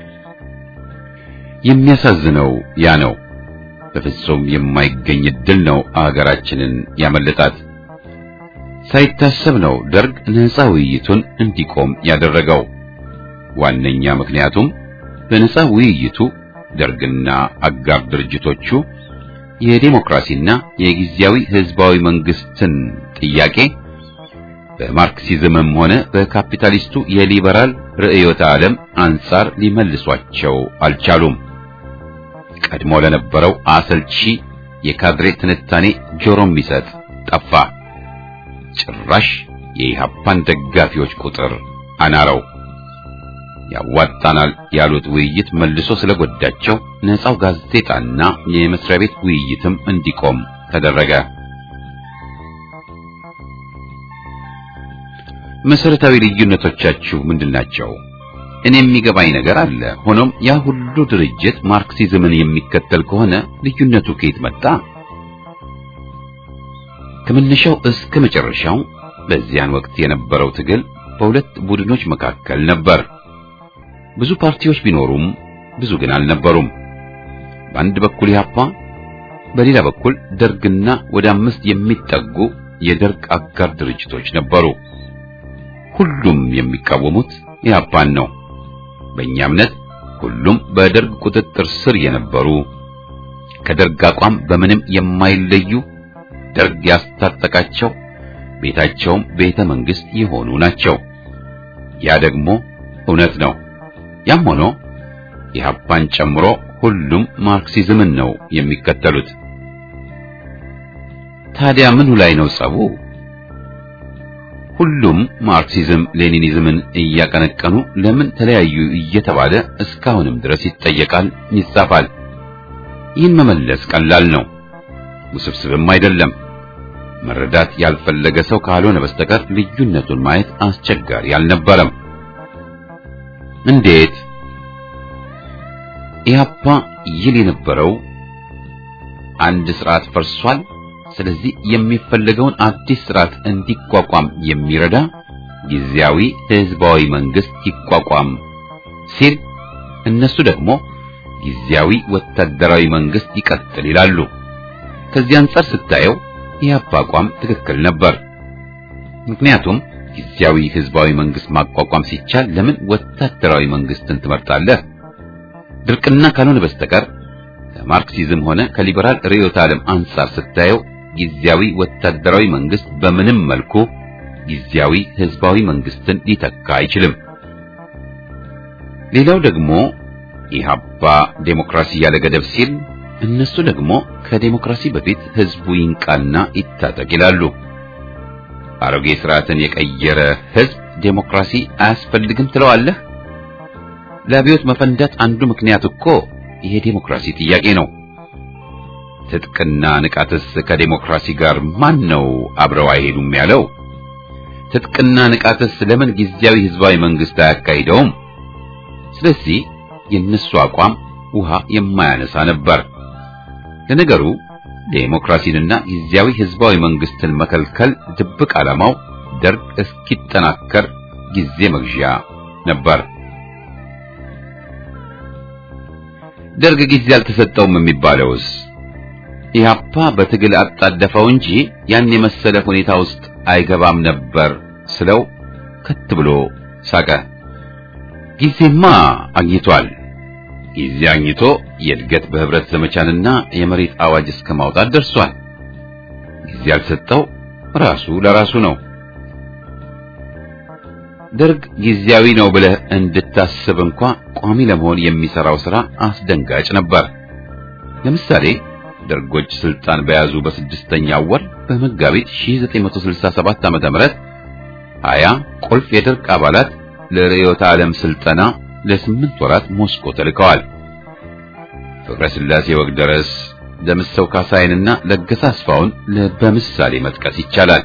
የሚያሳዝነው ያ ነው። በፍጹም የማይገኝ ዕድል ነው አገራችንን ያመለጣት። ሳይታሰብ ነው ደርግ ነፃ ውይይቱን እንዲቆም ያደረገው። ዋነኛ ምክንያቱም በነፃ ውይይቱ ደርግና አጋር ድርጅቶቹ የዲሞክራሲና የጊዜያዊ ህዝባዊ መንግስትን ጥያቄ በማርክሲዝምም ሆነ በካፒታሊስቱ የሊበራል ርዕዮተ ዓለም አንጻር ሊመልሷቸው አልቻሉም። ቀድሞ ለነበረው አሰልቺ የካድሬ ትንታኔ ጆሮ የሚሰጥ ጠፋ። ጭራሽ የኢህአፓን ደጋፊዎች ቁጥር አናረው። ያዋጣናል ያሉት ውይይት መልሶ ስለጎዳቸው ነፃው ጋዜጣና የመስሪያ ቤት ውይይትም እንዲቆም ተደረገ። መሰረታዊ ልዩነቶቻችሁ ምንድናቸው? እኔ የሚገባኝ ነገር አለ። ሆኖም ያ ሁሉ ድርጅት ማርክሲዝምን የሚከተል ከሆነ ልዩነቱ ከየት መጣ? ከመነሻው እስከ መጨረሻው በዚያን ወቅት የነበረው ትግል በሁለት ቡድኖች መካከል ነበር። ብዙ ፓርቲዎች ቢኖሩም ብዙ ግን አልነበሩም። በአንድ በኩል ኢህአፓ፣ በሌላ በኩል ደርግና ወደ 5 የሚጠጉ የደርግ አጋር ድርጅቶች ነበሩ። ሁሉም የሚቃወሙት ኢህአፓን ነው። በእኛ እምነት ሁሉም በደርግ ቁጥጥር ስር የነበሩ ከደርግ አቋም በምንም የማይለዩ ደርግ ያስታጠቃቸው ቤታቸውም ቤተ መንግስት የሆኑ ናቸው። ያ ደግሞ እውነት ነው። ያም ሆኖ ኢህአፓን ጨምሮ ሁሉም ማርክሲዝምን ነው የሚከተሉት። ታዲያ ምኑ ላይ ነው ጸቡ? ሁሉም ማርክሲዝም ሌኒኒዝምን እያቀነቀኑ ለምን ተለያዩ እየተባለ እስካሁንም ድረስ ይጠየቃል፣ ይጻፋል። ይህን መመለስ ቀላል ነው፣ ውስብስብም አይደለም። መረዳት ያልፈለገ ሰው ካልሆነ በስተቀር ልዩነቱን ማየት አስቸጋሪ አልነበረም። እንዴት? ኢህአፓ ይል የነበረው አንድ ስርዓት ፈርሷል፣ ስለዚህ የሚፈልገውን አዲስ ስርዓት እንዲቋቋም የሚረዳ ጊዜያዊ ህዝባዊ መንግስት ይቋቋም ሲል፣ እነሱ ደግሞ ጊዜያዊ ወታደራዊ መንግስት ይቀጥል ይላሉ። ከዚህ አንፃር ስታየው የኢህአፓ አቋም ትክክል ነበር። ምክንያቱም ጊዜያዊ ህዝባዊ መንግስት ማቋቋም ሲቻል ለምን ወታደራዊ መንግስትን ትመርጣለህ? ድርቅና ካልሆነ በስተቀር ከማርክሲዝም ሆነ ከሊበራል ርዕዮተ ዓለም አንጻር ስታየው ጊዜያዊ ወታደራዊ መንግስት በምንም መልኩ ጊዜያዊ ህዝባዊ መንግስትን ሊተካ አይችልም። ሌላው ደግሞ ኢህአፓ ዴሞክራሲ ያለ ገደብ ሲል እነሱ ደግሞ ከዴሞክራሲ በፊት ህዝቡ ይንቃና ይታጠቅ ይላሉ። አሮጌ ስርዓትን የቀየረ ህዝብ ዴሞክራሲ አያስፈልግም ትለዋለህ? ለአብዮት መፈንዳት አንዱ ምክንያት እኮ ይሄ ዴሞክራሲ ጥያቄ ነው። ትጥቅና ንቃትስ ከዴሞክራሲ ጋር ማን ነው አብረው አይሄዱም ያለው? ትጥቅና ንቃትስ ለምን ጊዜያዊ ህዝባዊ መንግስት አያካሂደውም? ስለዚህ የነሱ አቋም ውሃ የማያነሳ ነበር። ለነገሩ ዴሞክራሲንና ጊዜያዊ ህዝባዊ መንግስትን መከልከል ድብቅ ዓላማው ደርግ እስኪጠናከር ጊዜ መግዣ ነበር። ደርግ ጊዜ አልተሰጠውም የሚባለውስ ኢህአፓ በትግል አጣደፈው እንጂ ያን የመሰለ ሁኔታ ውስጥ አይገባም ነበር ስለው ከት ብሎ ሳቀ። ጊዜማ አግኝቷል። ጊዜ አግኝቶ የእድገት በህብረት ዘመቻንና የመሬት አዋጅ እስከ ማውጣት ደርሷል። ጊዜ ያልሰጠው ራሱ ለራሱ ነው። ደርግ ጊዜያዊ ነው ብለህ እንድታስብ እንኳን ቋሚ ለመሆን የሚሰራው ሥራ አስደንጋጭ ነበር። ለምሳሌ ደርጎች ስልጣን በያዙ በስድስተኛው ወር በመጋቢት 1967 ዓ.ም 20 ቁልፍ የደርግ አባላት ለርዕዮተ ዓለም ስልጠና ለ8 ወራት ሞስኮ ተልከዋል። ፍቅረ ስላሴ ወግደረስ፣ ደምሰው ካሳይንና ለገሰ አስፋውን በምሳሌ መጥቀስ ይቻላል።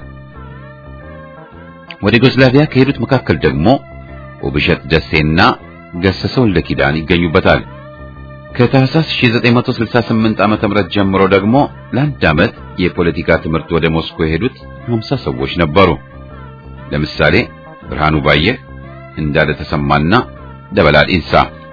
ወደ ዩጎስላቪያ ከሄዱት መካከል ደግሞ ውብሸት ደሴና ገሰሰ ወልደ ኪዳን ይገኙበታል። ከታህሳስ 1968 ዓ.ም ጀምሮ ደግሞ ለአንድ ዓመት የፖለቲካ ትምህርት ወደ ሞስኮ የሄዱት 50 ሰዎች ነበሩ። ለምሳሌ ብርሃኑ ባየህ፣ እንዳለ ተሰማና ደበላ ዲንሳ።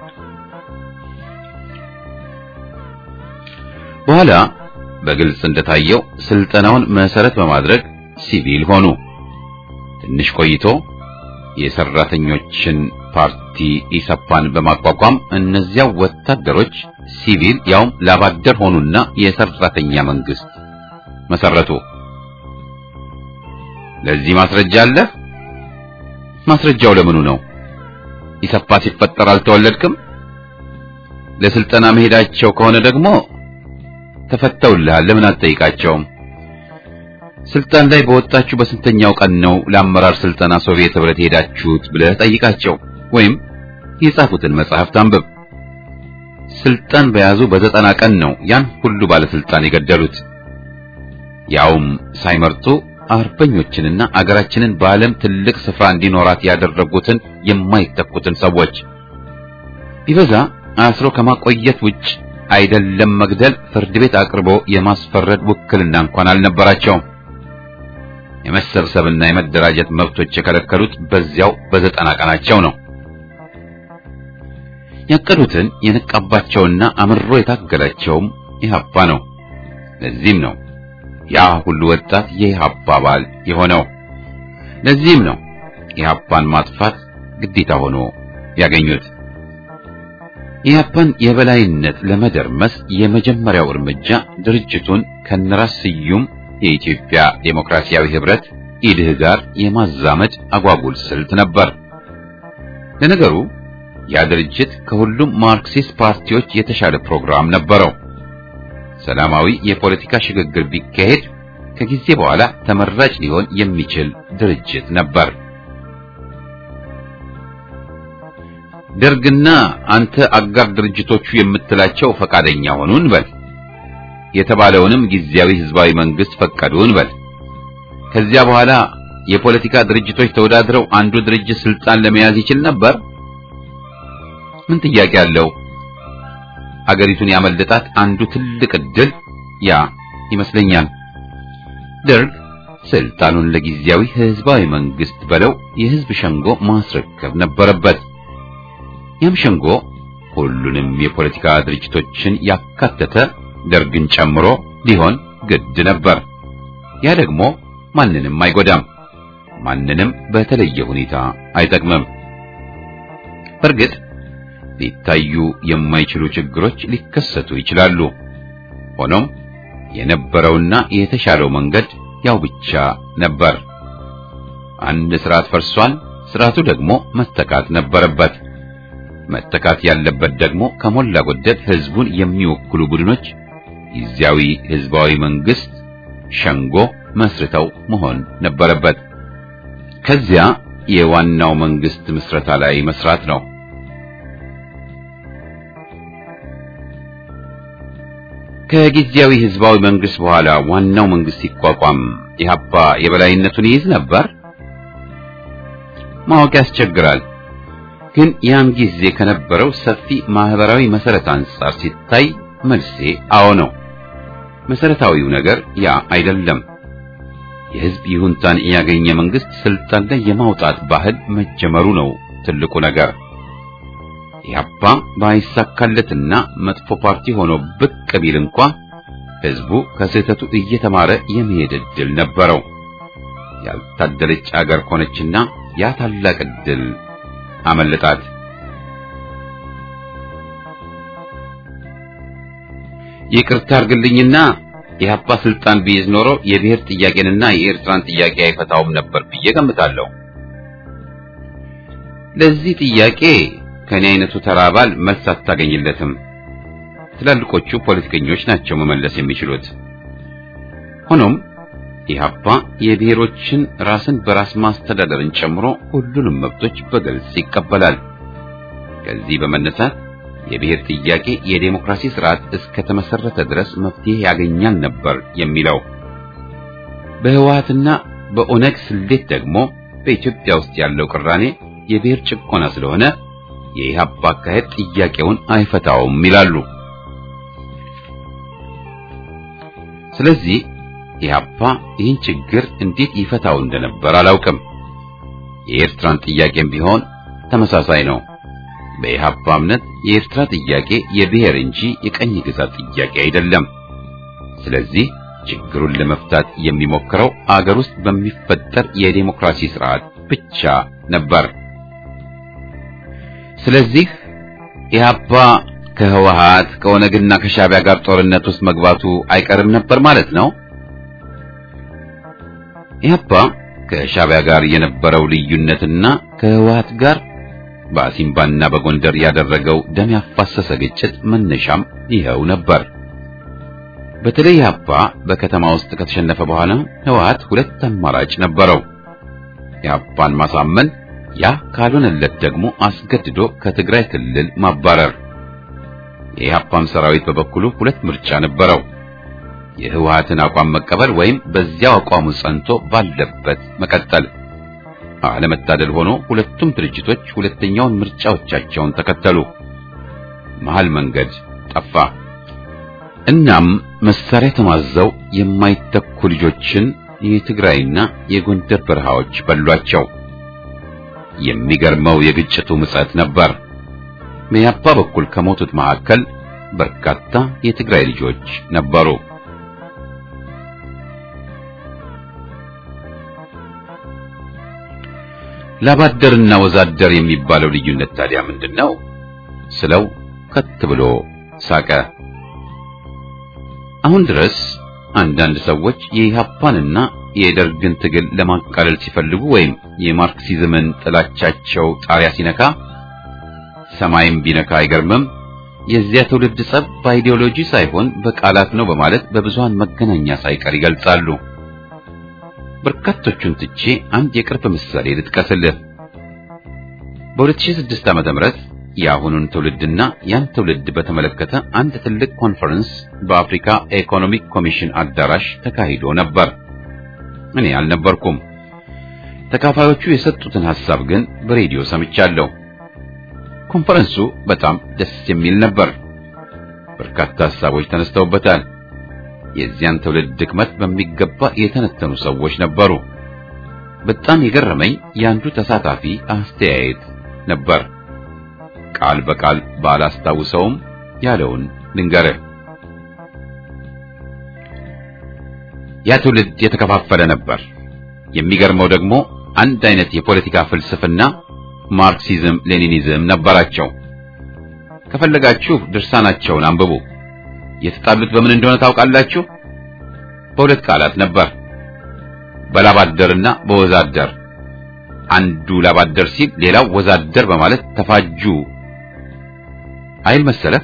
በኋላ በግልጽ እንደታየው ስልጠናውን መሰረት በማድረግ ሲቪል ሆኑ። ትንሽ ቆይቶ የሰራተኞችን ፓርቲ ኢሰፓን በማቋቋም እነዚያው ወታደሮች ሲቪል ያውም ላባደር ሆኑና የሰራተኛ መንግስት መሰረቱ። ለዚህ ማስረጃ አለ? ማስረጃው ለምኑ ነው? ኢሰፓ ሲፈጠር አልተወለድክም? ለስልጠና መሄዳቸው ከሆነ ደግሞ ተፈተውልሃል፣ ለምን አትጠይቃቸውም? ስልጣን ላይ በወጣችሁ በስንተኛው ቀን ነው ለአመራር ስልጠና ሶቪየት ህብረት ሄዳችሁት ብለህ ጠይቃቸው፣ ወይም የጻፉትን መጽሐፍ ታንብብ። ስልጣን በያዙ በ90 ቀን ነው ያን ሁሉ ባለስልጣን የገደሉት፣ ያውም ሳይመርጡ አርበኞችንና አገራችንን በዓለም ትልቅ ስፍራ እንዲኖራት ያደረጉትን የማይተኩትን ሰዎች። ቢበዛ አስሮ ከማቆየት ውጭ አይደለም መግደል፣ ፍርድ ቤት አቅርቦ የማስፈረድ ውክልና እንኳን አልነበራቸውም። የመሰብሰብና የመደራጀት መብቶች የከለከሉት በዚያው በ90 ቀናቸው ነው። ያቀዱትን የነቃባቸውና አምሮ የታገላቸውም ኢህአፓ ነው። ለዚህም ነው ያ ሁሉ ወጣት የኢህአፓ አባል የሆነው። ለዚህም ነው ኢህአፓን ማጥፋት ግዴታ ሆኖ ያገኙት። ኢህአፓን የበላይነት ለመደርመስ የመጀመሪያው እርምጃ ድርጅቱን ከነራስ ስዩም የኢትዮጵያ ዴሞክራሲያዊ ህብረት ኢድህ ጋር የማዛመድ አጓጉል ስልት ነበር። ለነገሩ ያ ድርጅት ከሁሉም ማርክሲስት ፓርቲዎች የተሻለ ፕሮግራም ነበረው። ሰላማዊ የፖለቲካ ሽግግር ቢካሄድ ከጊዜ በኋላ ተመራጭ ሊሆን የሚችል ድርጅት ነበር። ደርግና አንተ አጋር ድርጅቶቹ የምትላቸው ፈቃደኛ ሆኑ እንበል። የተባለውንም ጊዜያዊ ህዝባዊ መንግስት ፈቀዱ እንበል። ከዚያ በኋላ የፖለቲካ ድርጅቶች ተወዳድረው አንዱ ድርጅት ስልጣን ለመያዝ ይችል ነበር? ምን ጥያቄ አለው? አገሪቱን ያመለጣት አንዱ ትልቅ ዕድል ያ ይመስለኛል። ደርግ ስልጣኑን ለጊዜያዊ ህዝባዊ መንግስት በለው የህዝብ ሸንጎ ማስረከብ ነበረበት። ያም ሸንጎ ሁሉንም የፖለቲካ ድርጅቶችን ያካተተ ደርግን ጨምሮ ሊሆን ግድ ነበር። ያ ደግሞ ማንንም አይጎዳም፣ ማንንም በተለየ ሁኔታ አይጠቅምም። በእርግጥ ሊታዩ የማይችሉ ችግሮች ሊከሰቱ ይችላሉ። ሆኖም የነበረውና የተሻለው መንገድ ያው ብቻ ነበር። አንድ ስርዓት ፈርሷል፣ ስርዓቱ ደግሞ መተካት ነበረበት። መተካት ያለበት ደግሞ ከሞላ ጎደል ህዝቡን የሚወክሉ ቡድኖች ጊዜያዊ ህዝባዊ መንግስት ሸንጎ መስርተው መሆን ነበረበት። ከዚያ የዋናው መንግስት ምስረታ ላይ መስራት ነው። ከጊዜያዊ ህዝባዊ መንግስት በኋላ ዋናው መንግስት ሲቋቋም ኢህአፓ የበላይነቱን ይይዝ ነበር? ማወቅ ያስቸግራል። ግን ያን ጊዜ ከነበረው ሰፊ ማህበራዊ መሰረት አንጻር ሲታይ መልሴ አዎ ነው። መሰረታዊው ነገር ያ አይደለም። የህዝብ ይሁንታን ያገኘ መንግስት ስልጣን ላይ የማውጣት ባህል መጀመሩ ነው ትልቁ ነገር። ኢህአፓ ባይሳካለትና መጥፎ ፓርቲ ሆኖ ብቅ ቢል እንኳ ህዝቡ ከስህተቱ እየተማረ የመሄድ ዕድል ነበረው። ያልታደለች አገር ሆነችና ያ ታላቅ ዕድል አመለጣት። ይቅርታ አድርግልኝና ኢህአፓ ስልጣን ቢይዝ ኖሮ የብሔር ጥያቄንና የኤርትራን ጥያቄ አይፈታውም ነበር ብዬ ገምታለሁ። ለዚህ ጥያቄ ከኔ አይነቱ ተራባል መልስ አታገኝለትም። ትላልቆቹ ፖለቲከኞች ናቸው መመለስ የሚችሉት። ሆኖም ኢህአፓ የብሔሮችን ራስን በራስ ማስተዳደርን ጨምሮ ሁሉንም መብቶች በግልጽ ይቀበላል። ከዚህ በመነሳት የብሔር ጥያቄ የዴሞክራሲ ስርዓት እስከ ተመሰረተ ድረስ መፍትሄ ያገኛል ነበር የሚለው። በህወሓትና በኦነግ ስሌት ደግሞ በኢትዮጵያ ውስጥ ያለው ቅራኔ የብሔር ጭቆና ስለሆነ የኢህአፓ አካሄድ ጥያቄውን አይፈታውም ይላሉ። ስለዚህ ኢህአፓ ይህን ችግር እንዴት ይፈታው እንደነበር አላውቅም። የኤርትራን ጥያቄም ቢሆን ተመሳሳይ ነው። በኢህአፓ እምነት የኤርትራ ጥያቄ የብሔር እንጂ የቀኝ ግዛት ጥያቄ አይደለም። ስለዚህ ችግሩን ለመፍታት የሚሞክረው አገር ውስጥ በሚፈጠር የዴሞክራሲ ስርዓት ብቻ ነበር። ስለዚህ ኢህአፓ ከህወሓት ከኦነግና ከሻዕቢያ ጋር ጦርነት ውስጥ መግባቱ አይቀርም ነበር ማለት ነው። ኢህአፓ ከሻዕቢያ ጋር የነበረው ልዩነትና ከህወሓት ጋር በአሲምባና በጎንደር ያደረገው ደም ያፋሰሰ ግጭት መነሻም ይኸው ነበር። በተለይ ኢህአፓ በከተማ ውስጥ ከተሸነፈ በኋላ ህወሓት ሁለት አማራጭ ነበረው። ኢህአፓን ማሳመን፣ ያ ካልሆነለት ደግሞ አስገድዶ ከትግራይ ክልል ማባረር። የኢህአፓም ሰራዊት በበኩሉ ሁለት ምርጫ ነበረው። የህወሓትን አቋም መቀበል ወይም በዚያው አቋሙ ጸንቶ ባለበት መቀጠል። አለመታደል ሆኖ ሁለቱም ድርጅቶች ሁለተኛውን ምርጫዎቻቸውን ተከተሉ። መሃል መንገድ ጠፋ። እናም መሳሪያ ተማዘው የማይተኩ ልጆችን የትግራይና የጎንደር በረሃዎች በሏቸው። የሚገርመው የግጭቱ ምጸት ነበር። በኢህአፓ በኩል ከሞቱት መካከል በርካታ የትግራይ ልጆች ነበሩ። ላባደርና ወዛደር የሚባለው ልዩነት ታዲያ ምንድነው? ስለው ከት ብሎ ሳቀ። አሁን ድረስ አንዳንድ ሰዎች የኢህአፓንና የደርግን ትግል ለማቃለል ሲፈልጉ ወይም የማርክሲዝምን ጥላቻቸው ጣሪያ ሲነካ ሰማይም ቢነካ አይገርምም፣ የዚያ ትውልድ ጸብ በአይዲዮሎጂ ሳይሆን በቃላት ነው በማለት በብዙሃን መገናኛ ሳይቀር ይገልጻሉ። በርካቶቹን ትቼ አንድ የቅርብ ምሳሌ ልጥቀስልህ። በ2006 ዓ.ም የአሁኑን ትውልድና ያን ትውልድ በተመለከተ አንድ ትልቅ ኮንፈረንስ በአፍሪካ ኢኮኖሚክ ኮሚሽን አዳራሽ ተካሂዶ ነበር። እኔ አልነበርኩም። ተካፋዮቹ የሰጡትን ሐሳብ ግን በሬዲዮ ሰምቻለሁ። ኮንፈረንሱ በጣም ደስ የሚል ነበር። በርካታ ሐሳቦች ተነስተውበታል። የዚያን ትውልድ ድክመት በሚገባ የተነተኑ ሰዎች ነበሩ። በጣም የገረመኝ ያንዱ ተሳታፊ አስተያየት ነበር። ቃል በቃል ባላስታውሰውም ያለውን ልንገርህ። ያ ትውልድ የተከፋፈለ ነበር። የሚገርመው ደግሞ አንድ አይነት የፖለቲካ ፍልስፍና ማርክሲዝም ሌኒኒዝም ነበራቸው። ከፈለጋችሁ ድርሳናቸውን አንብቡ። የተጣሉት በምን እንደሆነ ታውቃላችሁ? በሁለት ቃላት ነበር፣ በላባደርና በወዛደር። አንዱ ላባደር ሲል ሌላው ወዛደር በማለት ተፋጁ አይል መሰለህ።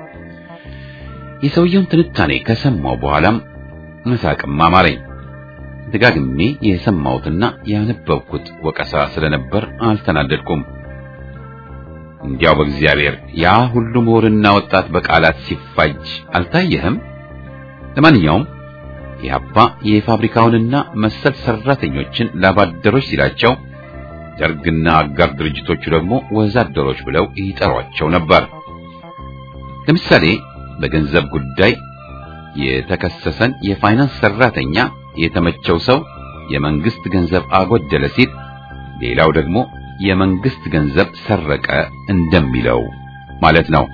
የሰውየውን ትንታኔ ከሰማው በኋላም መሳቅም አማረኝ። ደጋግሜ የሰማሁትና ያነበብኩት ወቀሳ ስለነበር አልተናደድኩም። እንዲያው በእግዚአብሔር ያ ሁሉ ምሁርና ወጣት በቃላት ሲፋጅ አልታየህም? ለማንኛውም ኢህአፓ የፋብሪካውንና መሰል ሰራተኞችን ላባደሮች ሲላቸው፣ ደርግና አጋር ድርጅቶቹ ደግሞ ወዛደሮች ብለው ይጠሯቸው ነበር። ለምሳሌ በገንዘብ ጉዳይ የተከሰሰን የፋይናንስ ሰራተኛ የተመቸው ሰው የመንግስት ገንዘብ አጎደለ ሲል፣ ሌላው ደግሞ የመንግስት ገንዘብ ሰረቀ እንደሚለው ማለት ነው።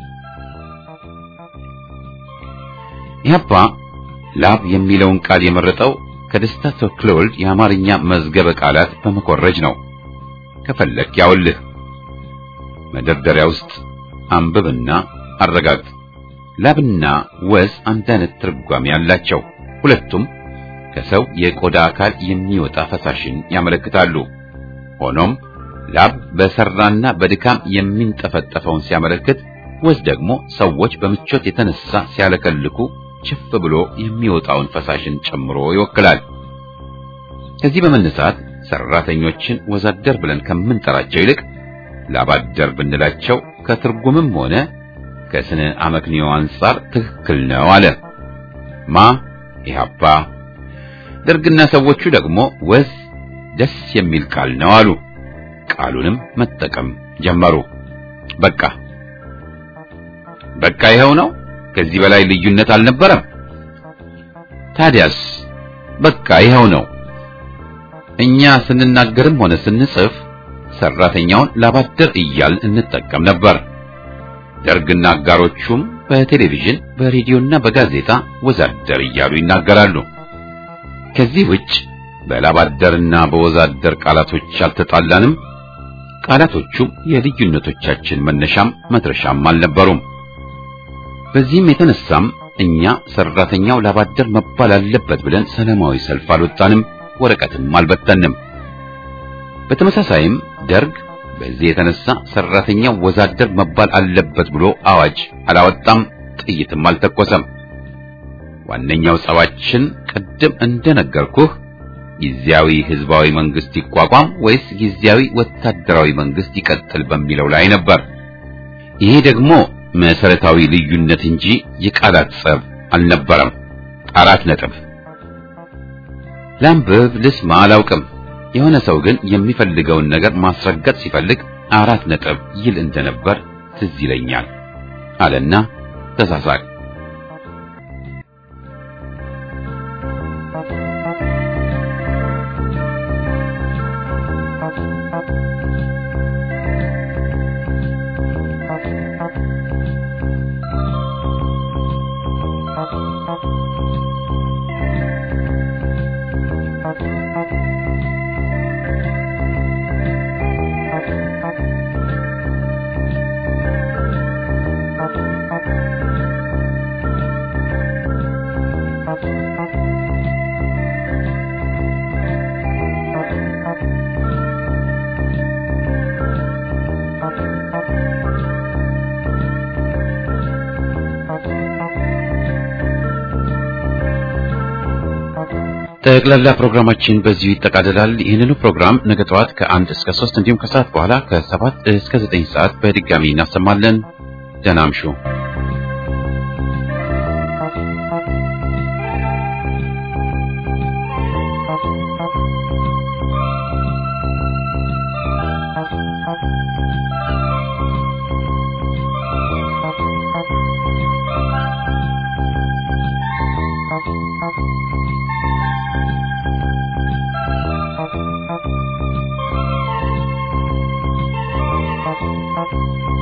ኢህአፓ ላብ የሚለውን ቃል የመረጠው ከደስታ ተክለወልድ የአማርኛ መዝገበ ቃላት በመኮረጅ ነው። ከፈለክ ያውልህ መደርደሪያ ውስጥ አንብብና አረጋግጥ። ላብና ወዝ አንድ አይነት ትርጓሜ ያላቸው፣ ሁለቱም ከሰው የቆዳ አካል የሚወጣ ፈሳሽን ያመለክታሉ። ሆኖም ላብ በሰራና በድካም የሚንጠፈጠፈውን ሲያመለክት፣ ወዝ ደግሞ ሰዎች በምቾት የተነሳ ሲያለከልኩ ችፍ ብሎ የሚወጣውን ፈሳሽን ጨምሮ ይወክላል። ከዚህ በመነሳት ሰራተኞችን ወዛደር ብለን ከምንጠራቸው ይልቅ ላባደር ብንላቸው ከትርጉምም ሆነ ከስነ አመክንዮ አንጻር ትክክል ነው አለ ኢህአፓ። ደርግና ሰዎቹ ደግሞ ወዝ ደስ የሚል ቃል ነው አሉ። ቃሉንም መጠቀም ጀመሩ። በቃ ይኸው ነው። ከዚህ በላይ ልዩነት አልነበረም። ታዲያስ በቃ ይኸው ነው። እኛ ስንናገርም ሆነ ስንጽፍ ሰራተኛውን ላባደር እያል እንጠቀም ነበር። ደርግና አጋሮቹም በቴሌቪዥን በሬዲዮና በጋዜጣ ወዛደር እያሉ ይናገራሉ። ከዚህ ውጭ በላባደርና በወዛደር ቃላቶች አልተጣላንም። ቃላቶቹም የልዩነቶቻችን መነሻም መድረሻም አልነበሩም። በዚህም የተነሳም እኛ ሰራተኛው ላባደር መባል አለበት ብለን ሰላማዊ ሰልፍ አልወጣንም፣ ወረቀትም አልበተንም። በተመሳሳይም ደርግ በዚህ የተነሳ ሰራተኛው ወዛደር መባል አለበት ብሎ አዋጅ አላወጣም፣ ጥይትም አልተኮሰም። ዋነኛው ጸባችን ቅድም እንደነገርኩህ ጊዜያዊ ህዝባዊ መንግስት ይቋቋም ወይስ ጊዜያዊ ወታደራዊ መንግስት ይቀጥል በሚለው ላይ ነበር። ይሄ ደግሞ መሰረታዊ ልዩነት እንጂ የቃላት ጸብ አልነበረም። 4 ነጥብ። ላንብብ ልስማ አላውቅም። የሆነ ሰው ግን የሚፈልገውን ነገር ማስረገጥ ሲፈልግ 4 ነጥብ ይል እንደነበር ትዝ ይለኛል አለና ተሳሳቅ። ጠቅላላ ፕሮግራማችን በዚሁ ይጠቃልላል። ይህንኑ ፕሮግራም ነገ ጠዋት ከ1 እስከ 3 እንዲሁም ከሰዓት በኋላ ከ7 እስከ 9 ሰዓት በድጋሚ እናሰማለን። ደህና እምሹ። Thank you.